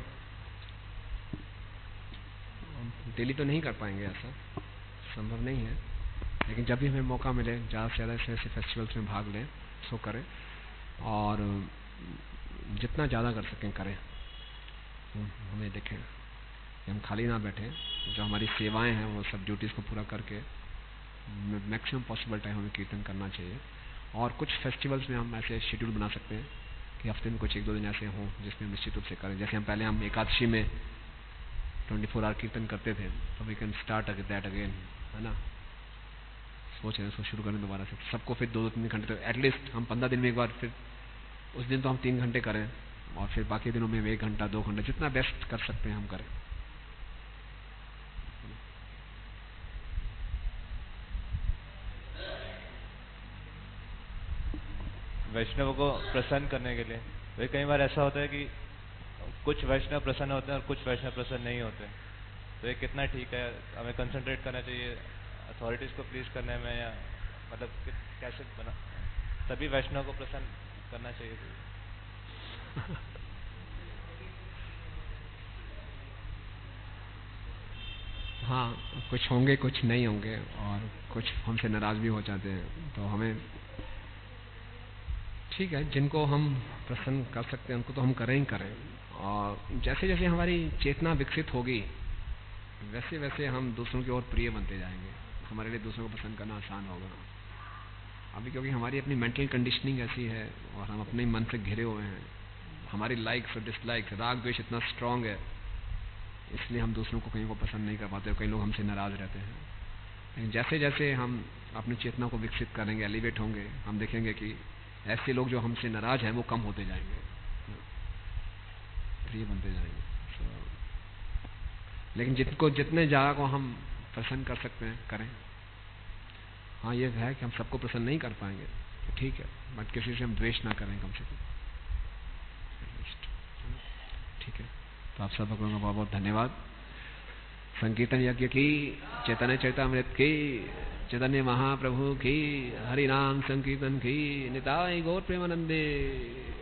डेली तो नहीं कर पाएंगे, ऐसा संभव नहीं है, लेकिन जब भी हमें मौका मिले ज़्यादा से ज़्यादा ऐसे ऐसे फेस्टिवल्स में भाग लें, सो करें, और जितना ज़्यादा कर सकें करें। हमें देखें कि हम खाली ना बैठें, जो हमारी सेवाएं हैं वो सब ड्यूटीज़ को पूरा करके मैक्सिमम पॉसिबल टाइम हमें कीर्तन करना चाहिए। और कुछ फेस्टिवल्स में हम ऐसे शेड्यूल बना सकते हैं कि हफ्ते में कुछ एक दो दिन ऐसे हों जिसमें हम निश्चित रूप से करें। जैसे हम पहले हम एकादशी में ट्वेंटी फोर आवर कीर्तन करते थे, तो we can start that again, है ना। सोच रहे हैं उसको शुरू करें दोबारा से, सबको फिर दो दो तीन घंटे, तो एटलीस्ट हम पंद्रह दिन में एक बार, फिर उस दिन तो हम तीन घंटे करें, और फिर बाकी दिनों में एक घंटा दो घंटा, जितना बेस्ट कर सकते हैं हम करें। वैष्णव को प्रसन्न करने के लिए, वे कई बार ऐसा होता है कि कुछ वैष्णव प्रसन्न होते हैं और कुछ वैष्णव प्रसन्न नहीं होते, तो ये कितना ठीक है, हमें कंसंट्रेट करना चाहिए अथॉरिटीज को प्लीज करने में, या मतलब कैसे बना सभी वैष्णव को प्रसन्न करना चाहिए? हाँ, कुछ होंगे कुछ नहीं होंगे, और कुछ हमसे नाराज भी हो जाते हैं, तो हमें ठीक है, जिनको हम प्रसन्न कर सकते हैं उनको तो हम करें ही करें। और जैसे जैसे हमारी चेतना विकसित होगी वैसे वैसे हम दूसरों की ओर प्रिय बनते जाएंगे, हमारे लिए दूसरों को पसंद करना आसान होगा। अभी क्योंकि हमारी अपनी मेंटल कंडीशनिंग ऐसी है और हम अपने मन से घिरे हुए हैं, हमारी लाइक्स और डिसलाइक्स, राग द्वेष इतना स्ट्रांग है, इसलिए हम दूसरों को कहीं को पसंद नहीं कर पाते, कई लोग हमसे नाराज रहते हैं। लेकिन जैसे जैसे हम अपनी चेतना को विकसित करेंगे, एलिवेट होंगे, हम देखेंगे कि ऐसे लोग जो हमसे नाराज हैं वो कम होते जाएंगे, प्रिय बनते जाएंगे। लेकिन जिनको जितने जगह को हम प्रसन्न कर सकते हैं करें। हाँ, ये है कि हम सबको प्रसन्न नहीं कर पाएंगे, तो ठीक है, बट किसी से हम द्वेष ना करें कम से कम। ठीक है, तो आप सब लोगों का बहुत बहुत धन्यवाद। संकीर्तन यज्ञ की, चैतन्य चरितामृत की, चैतन्य महाप्रभु की, हरि नाम संकीर्तन की, निताई गौर प्रेमानंदे।